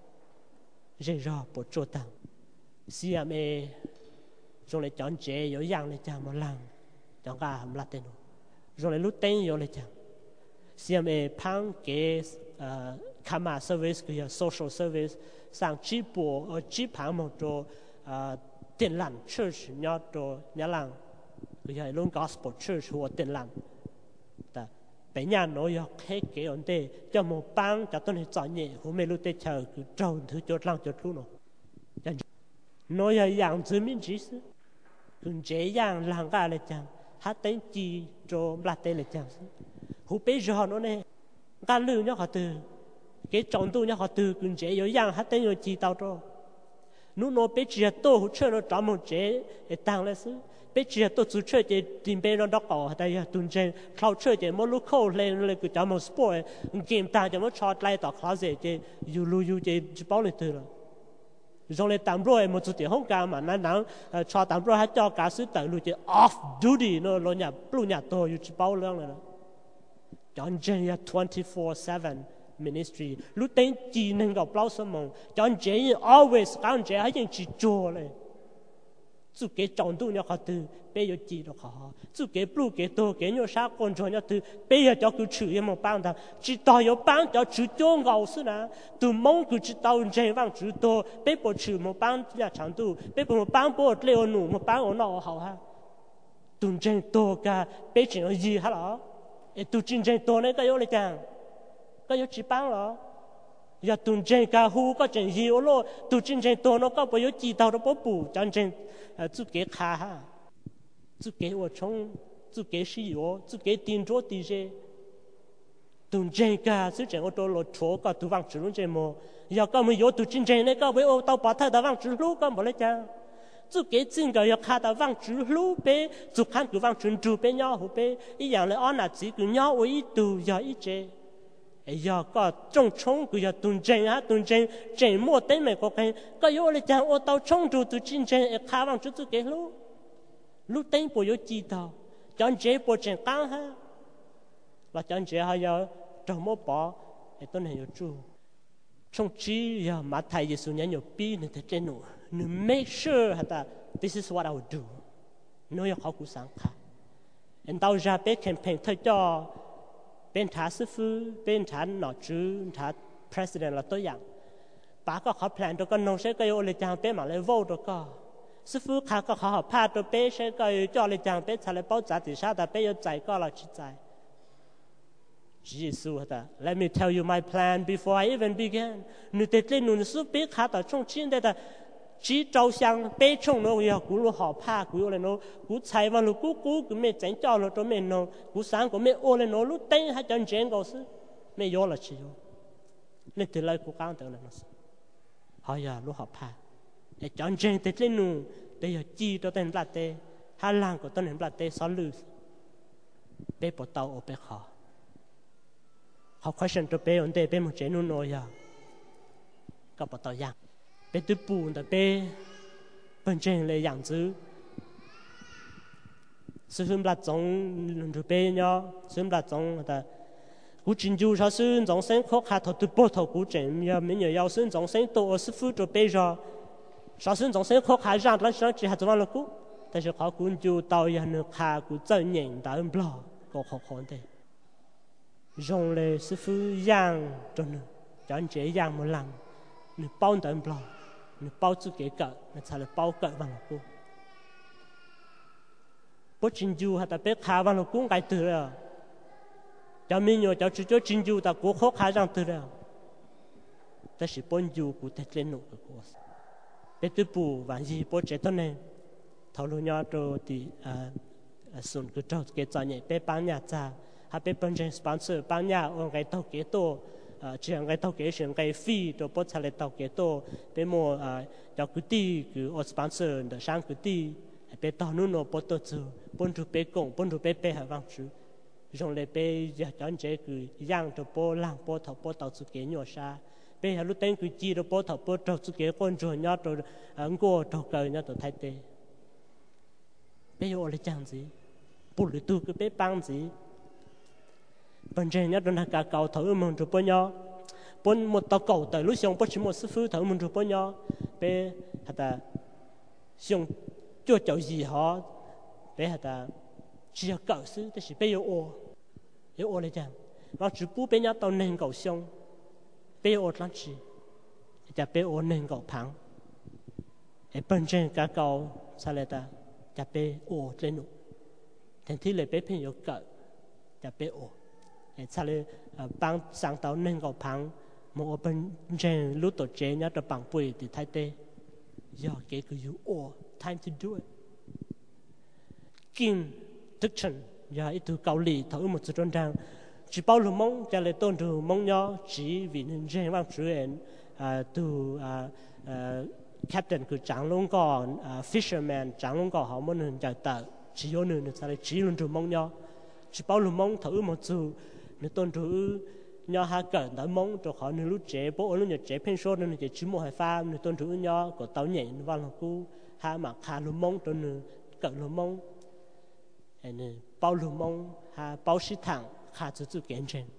dễ dò bùa chuột tăng C M A rồi lại chọn chế yếu dạng lại chàng một lần chọn cả hầm lát tên rồi lại lúc tên yếu lại chàng C M A phang cái Karma Service cái social service sang chỉ bộ ở chỉ phang một chỗ tiền lành church nhau chỗ nhà làng cái luôn gospel church hoặc tiền lành ta bây giờ nói yo hết cái vấn đề cho một bang cho tôi này chọn nhẹ của mấy lúc tết chờ cứ trâu thứ chỗ làng chỗ luôn nó nói là dạng dưới miễn chỉ sư cũng dễ dàng làm cái này chẳng hát tên chi cho là tên là chẳng hú bây giờ nó này cái lương nhá họ từ cái trọng tu nhá họ từ cũng dễ dễ dàng hát tên rồi chi tao cho nó nó bây giờ tôi hỗ trợ nó trả một chế để tăng lên sư bây giờ tôi chủ trợ để tìm bên nó đọc ở đây tuần trên khâu trợ để mỗi lúc khâu lên lên cái trả một sport game ta cho nó cho lại tạo khó dễ để yêu lưu yêu để bảo lại từ rồi rồi lên tạm rồi một chút tiền không cao mà nó nắng cho tạm rồi hết cho cả sự tự lưu chỉ off duty nó lo nhà lu nhà tôi chỉ bao lương này John Jay twenty-four seven ministry lúc tên chỉ nên gặp bao số mong John Jay always John Jay hay chỉ cho này chú cái trọng tu nhau khó từ bây giờ chỉ được khó chú cái blue cái tô cái nhau sao con cho nhau từ bây giờ cho cứ chửi em một bang ta chỉ tao có bang cho chửi cho ngầu xí nè từ mong cứ chỉ tao chơi vang chửi tô bây giờ chửi một bang nhà trọng tu bây giờ một bang bộ leo nụ một bang ở nào hảo ha từ chơi tô cả bây giờ nó gì hả đó từ chơi tô này cái yếu này chẳng cái yếu chỉ bang đó giờ tuần chơi cả hu có chuyện gì ở lo tuần chơi tô nó có bao nhiêu chỉ tao nó bố bù chân chơi chú kế khá ha chú kế ở trong chú kế sĩ ở chú kế tiền chỗ đi chơi tuần chơi cả chú chơi ở đó lo chỗ cả tu vang chữ luôn chơi mò giờ có mấy yếu tuần chơi này có mấy ô tao bắt thay tao vang chữ lu có một lấy cha chú kế chính cái giờ khá tao vang chữ lu bé chú khăn tu vang chữ chữ bé nhau hồ bé ý dạng là anh là chỉ cứ nhau ở ít tu giờ ít chơi giờ có trong trong cái giờ tuần chơi á tuần chơi chơi mua tên mày có cái có yếu là chẳng ô tao trong trụ tụ chín chơi khá bằng chút chút cái lúc lúc tên bộ yếu chi tao chọn chơi bộ chơi cao ha và chọn chơi hay giờ trong mua bỏ để tôi này yếu trụ trong chi giờ mà thầy Giêsu nhớ nhiều pi nên thế trên nụ nên make sure hả this is what I would do nói họ cũng sáng khá and tao ra bé campaign thay cho bên thả sư phụ bên thả nọ chứ thả president là tôi dạng bà có khó plan cho con nông sẽ cái ô lê chàng bé mà lấy vô đó có sư phụ khá có khó học cho bé sẽ cái cho lê chàng bé thả lấy bao giá thì sao ta bé yêu chạy có là chỉ chạy Jesus ta let me tell you my plan before I even began nếu thế lên nụ sư bé khá ta trong chiến đây ta chỉ trâu sang bé trong nó giờ cú lo học pa cú lên nó cú chạy vào lúc cú cú cú mẹ chén cho nó cho mẹ nó cú sáng của mẹ ô lên nó lúc tên hay chân chén cầu sư mẹ vô là chỉ vô nên từ lại cú căng tới là nó hỏi giờ lúc học pa để chân chén tới lên nụ để giờ chi cho tên là tê hai làng của tên là tê sáu lư bé bỏ tàu ở bé khó học question cho bé ổn định bé một chén nó nói giờ có bỏ tàu giang bé tự bùn ta bé bên trên là dạng chữ sư phụ là giống rồi bé nhau sư phụ là giống ta cú chính chú sao sư giống sinh khó khăn thầu tự bổ thầu cú chính giờ mấy người yêu sư giống sinh tổ sư phụ cho bé rồi sao sư giống sinh khó khăn rằng là sao chỉ hạt giống là cú但是考官就导演的卡古真人打人不了，搞好好的。用来师傅养着呢，讲这样么浪，你包人不了， nó bao chú kế cỡ nó sẽ là bao cỡ vào nó cũng bố chính du hay ta biết khá vào nó cũng cái từ rồi cho mình nhớ cho chú cho chính du ta cũng khó khá rằng từ rồi ta chỉ bốn du của tết lên nụ của cô biết từ bù và gì bố trẻ thân này thầu luôn nhau rồi thì xuân cứ trâu cái trò nhảy bé bán nhà cha hay bé bán trên sponsor bán nhà ông cái tàu kế tô chỉ cái tàu kế chuyện cái phi rồi bớt xài tàu kế tô bé mua cho cứ ti cứ ở sponsor để sang cứ ti bé tàuนู่นnó bớtตัวchú bớt chú bé công bớt chú bé bé hay vắng chú dùng để bé giờ chọn chế cứ giang cho bớt lang bớt thầu bớt tàu chú kế nhỏ xa bé hay lúc tên cứ chi rồi bớt thầu bớt tàu chú kế con rồi nhớ rồi anh cô tàu cờ nhớ tàu thái tê bây giờ là chẳng gì bù lưỡi tu cái bé băng gì bên trên nhất là cả cầu thử mình chụp bao nhiêu bốn một tàu cầu tới lúc xong bắt chỉ một sư phụ thử mình chụp bao nhiêu bé hạt ta xong chưa chịu gì họ bé hạt ta chỉ cầu sư thì chỉ bé yêu ô yêu ô là chẳng và chụp bù bé nhá tàu nền cầu xong bé ô lắm chỉ chả bé ô nền cầu phẳng bên trên cả cầu sao lại ta chả bé ô lên nụ thành thi lệ bé phim yếu cỡ chả bé ô sao lại bằng sáng tạo nên cầu phẳng một bên trên lúc tổ chế nhá được bằng bùi thì thay tê giờ cái cứ yếu ô time to do it Kim Đức Trần giờ ít từ Cao Lì thử một sự đơn giản chỉ bao lù mong cho lại tôn từ mong nhau chỉ vì nên trên vang chủ演từ captain cứ chẳng luôn còn fisherman chẳng luôn còn họ muốn nên chạy tờ chỉ có nên sao lại chỉ luôn từ mong nhau chỉ bao lù mong thử một sự nên tôn từ nhau hai cỡ đã mong cho họ nên lúc trẻ bố lúc nhỏ trẻ phên số nên chỉ một hai pha nên tôn từ nhau có tàu nhảy vào là cú hai mặt hai lù mong cho nên cỡ lù mong nên bao lù mong hai bao sĩ thẳng khá chú chú kiến trên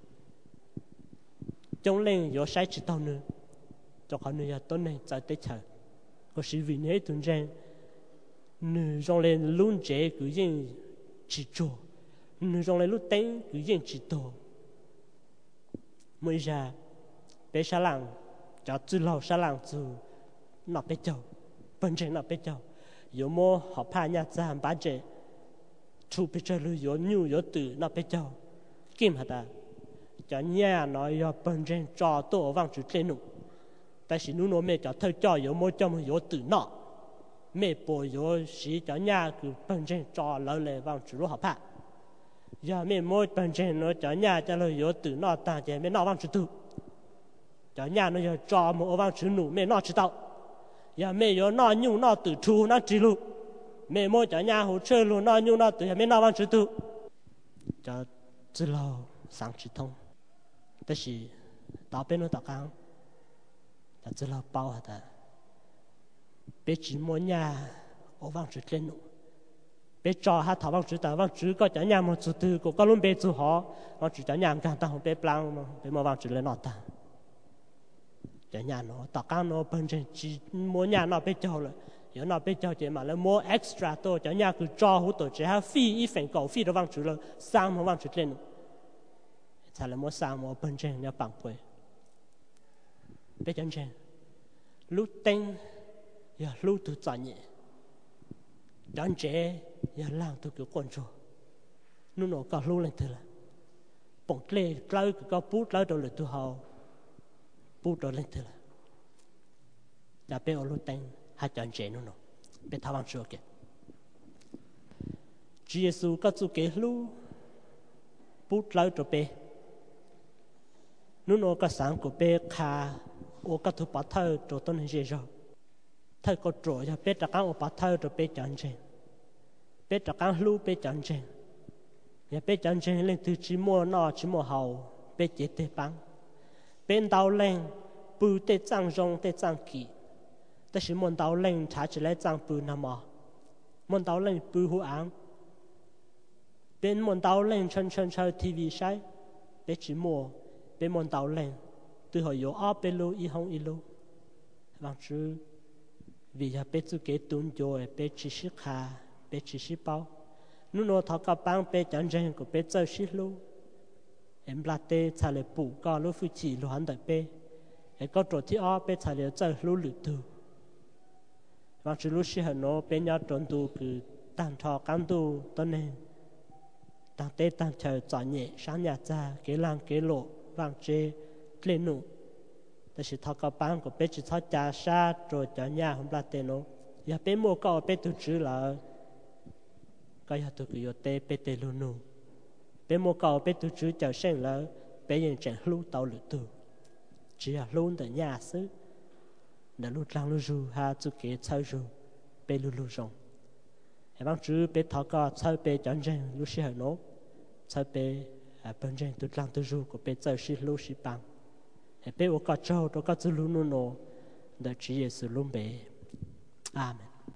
trong lên có sai chỉ tao nữa cho họ nữa tốt này tại tết chờ có sự vì thế tuần trên nữa trong lên luôn chế cứ yên chỉ cho nữa trong lên lúc tên cứ yên chỉ tổ mới ra bé sa lăng cho chú lâu sa lăng chú nó bé châu bên trên nó bé châu有么好怕人家咱把这出别这里有牛有tử nó bé châu kim hả ta cho nhà nó yo bên trên cho tổ vang chữ trên nụ tại vì nó nó mẹ cho thơ cho有么cho mà有tử nó mẹ bố有时cho nhà cứ bên trên cho lỡ lệ vang chữ hả pa giờ mẹ mỗi bên trên nó cho nhà cho lỡ有tử nó ta chỉ mẹ nó vang chữ tử cho nhà nó yo cho một vang chữ nụ mẹ nó chữ tao giờ mẹ yo nó nhu nó tử chu nó chỉ lu mẹ mỗi cho nhà hỗ trợ lu nó nhu nó tử mẹ nó vang chữ tử cho chỉ lâu sáng chỉ thông,但是到边路打工，但只lâu包下的，别只摸nhà，我忘记lên路，别找下头忘记的，忘记个叫nhà么做的，个个拢别做好，忘记叫nhà干当别 plan 嘛，别么忘记了那单，叫nhà nó打工nó本身只摸nhà nó别找了。有那被交接嘛，那摸 extra 多，叫人家去招呼多，只还费一份稿费都忘记了，三毛忘记了，才能摸三毛本身要绑背，别讲真，路灯要路途专业，讲这要让都给关注，นู่นก็รู้เลยเถอะปงเล่กล้าก็พูดแล้วโดนเลยตัวเขาพูดโดนเลยเถอะจะไปเอาลูกเต็งให้จอนเจนู่นไปทำวันชั่วเกศจีเยซูก็จู่เกลูพูดแล้วตัวไปนู่นก็สั่งกูไปขาโอก็ถูกปัดเท่าตัวต้นเจโจเท่าก็โจจะไปจากการโอปัดเท่าตัวไปจอนเจไปจากการลูไปจอนเจอย่าไปจอนเจเล่นตัวชิมัวนอชิมัวเฮาไปเจเตปังเป็นดาวเล่งปูเตจังจงเตจังกีแต่是门道人查起来长不那么，门道人不好安，เป็น门道人春春朝 T V 晒，别只摸，别门道人，最后有二百路一红一路，往之，为了别自己蹲着，别只是卡，别只是包，นู่นเขาก็ปัง别讲真个别走西路，em拉得才来补，搞路夫妻路很特别，ไอ้ก็ตัวที่อ้อ别才来走路旅途。 vang chữ lúc xí hận nó bên nhau trốn tu cứ tàn thọ cán tu tôn nên tàn tê tàn chờ chọn nhẹ sáng nhà cha kế lang kế lộ vang chê lên nụแต่สิทอกับบ้านก็เป็นสิทอจ่าชาโจจ่าญาของปลาเตโนอย่าเป็นโมก็เป็นตุจื้อละก็อย่าตุกโยเตเป็นเตลูนูเป็นโมก็เป็นตุจื้อเจ้าเส้นละเป็นยังเจนลู่เตาหรือตู只要ลู่แต่ญาซื้อแต่ลู่จังลู่จูหาจุกเกเช่าจูเป็นลู่ลู่จงไอ้บางจื้อเป็นทอก็เช่าเป็นจันเจนลู่สิเหรอโนเช่าเป็นเป็นเจนตุจังตุจูก็เป็นเจ้าสิลู่สิปังให้เป็นโอกาสเจ้าตัวก็จะรู้นู่นโนแต่ชีเยซูลุ่มเบอาเมน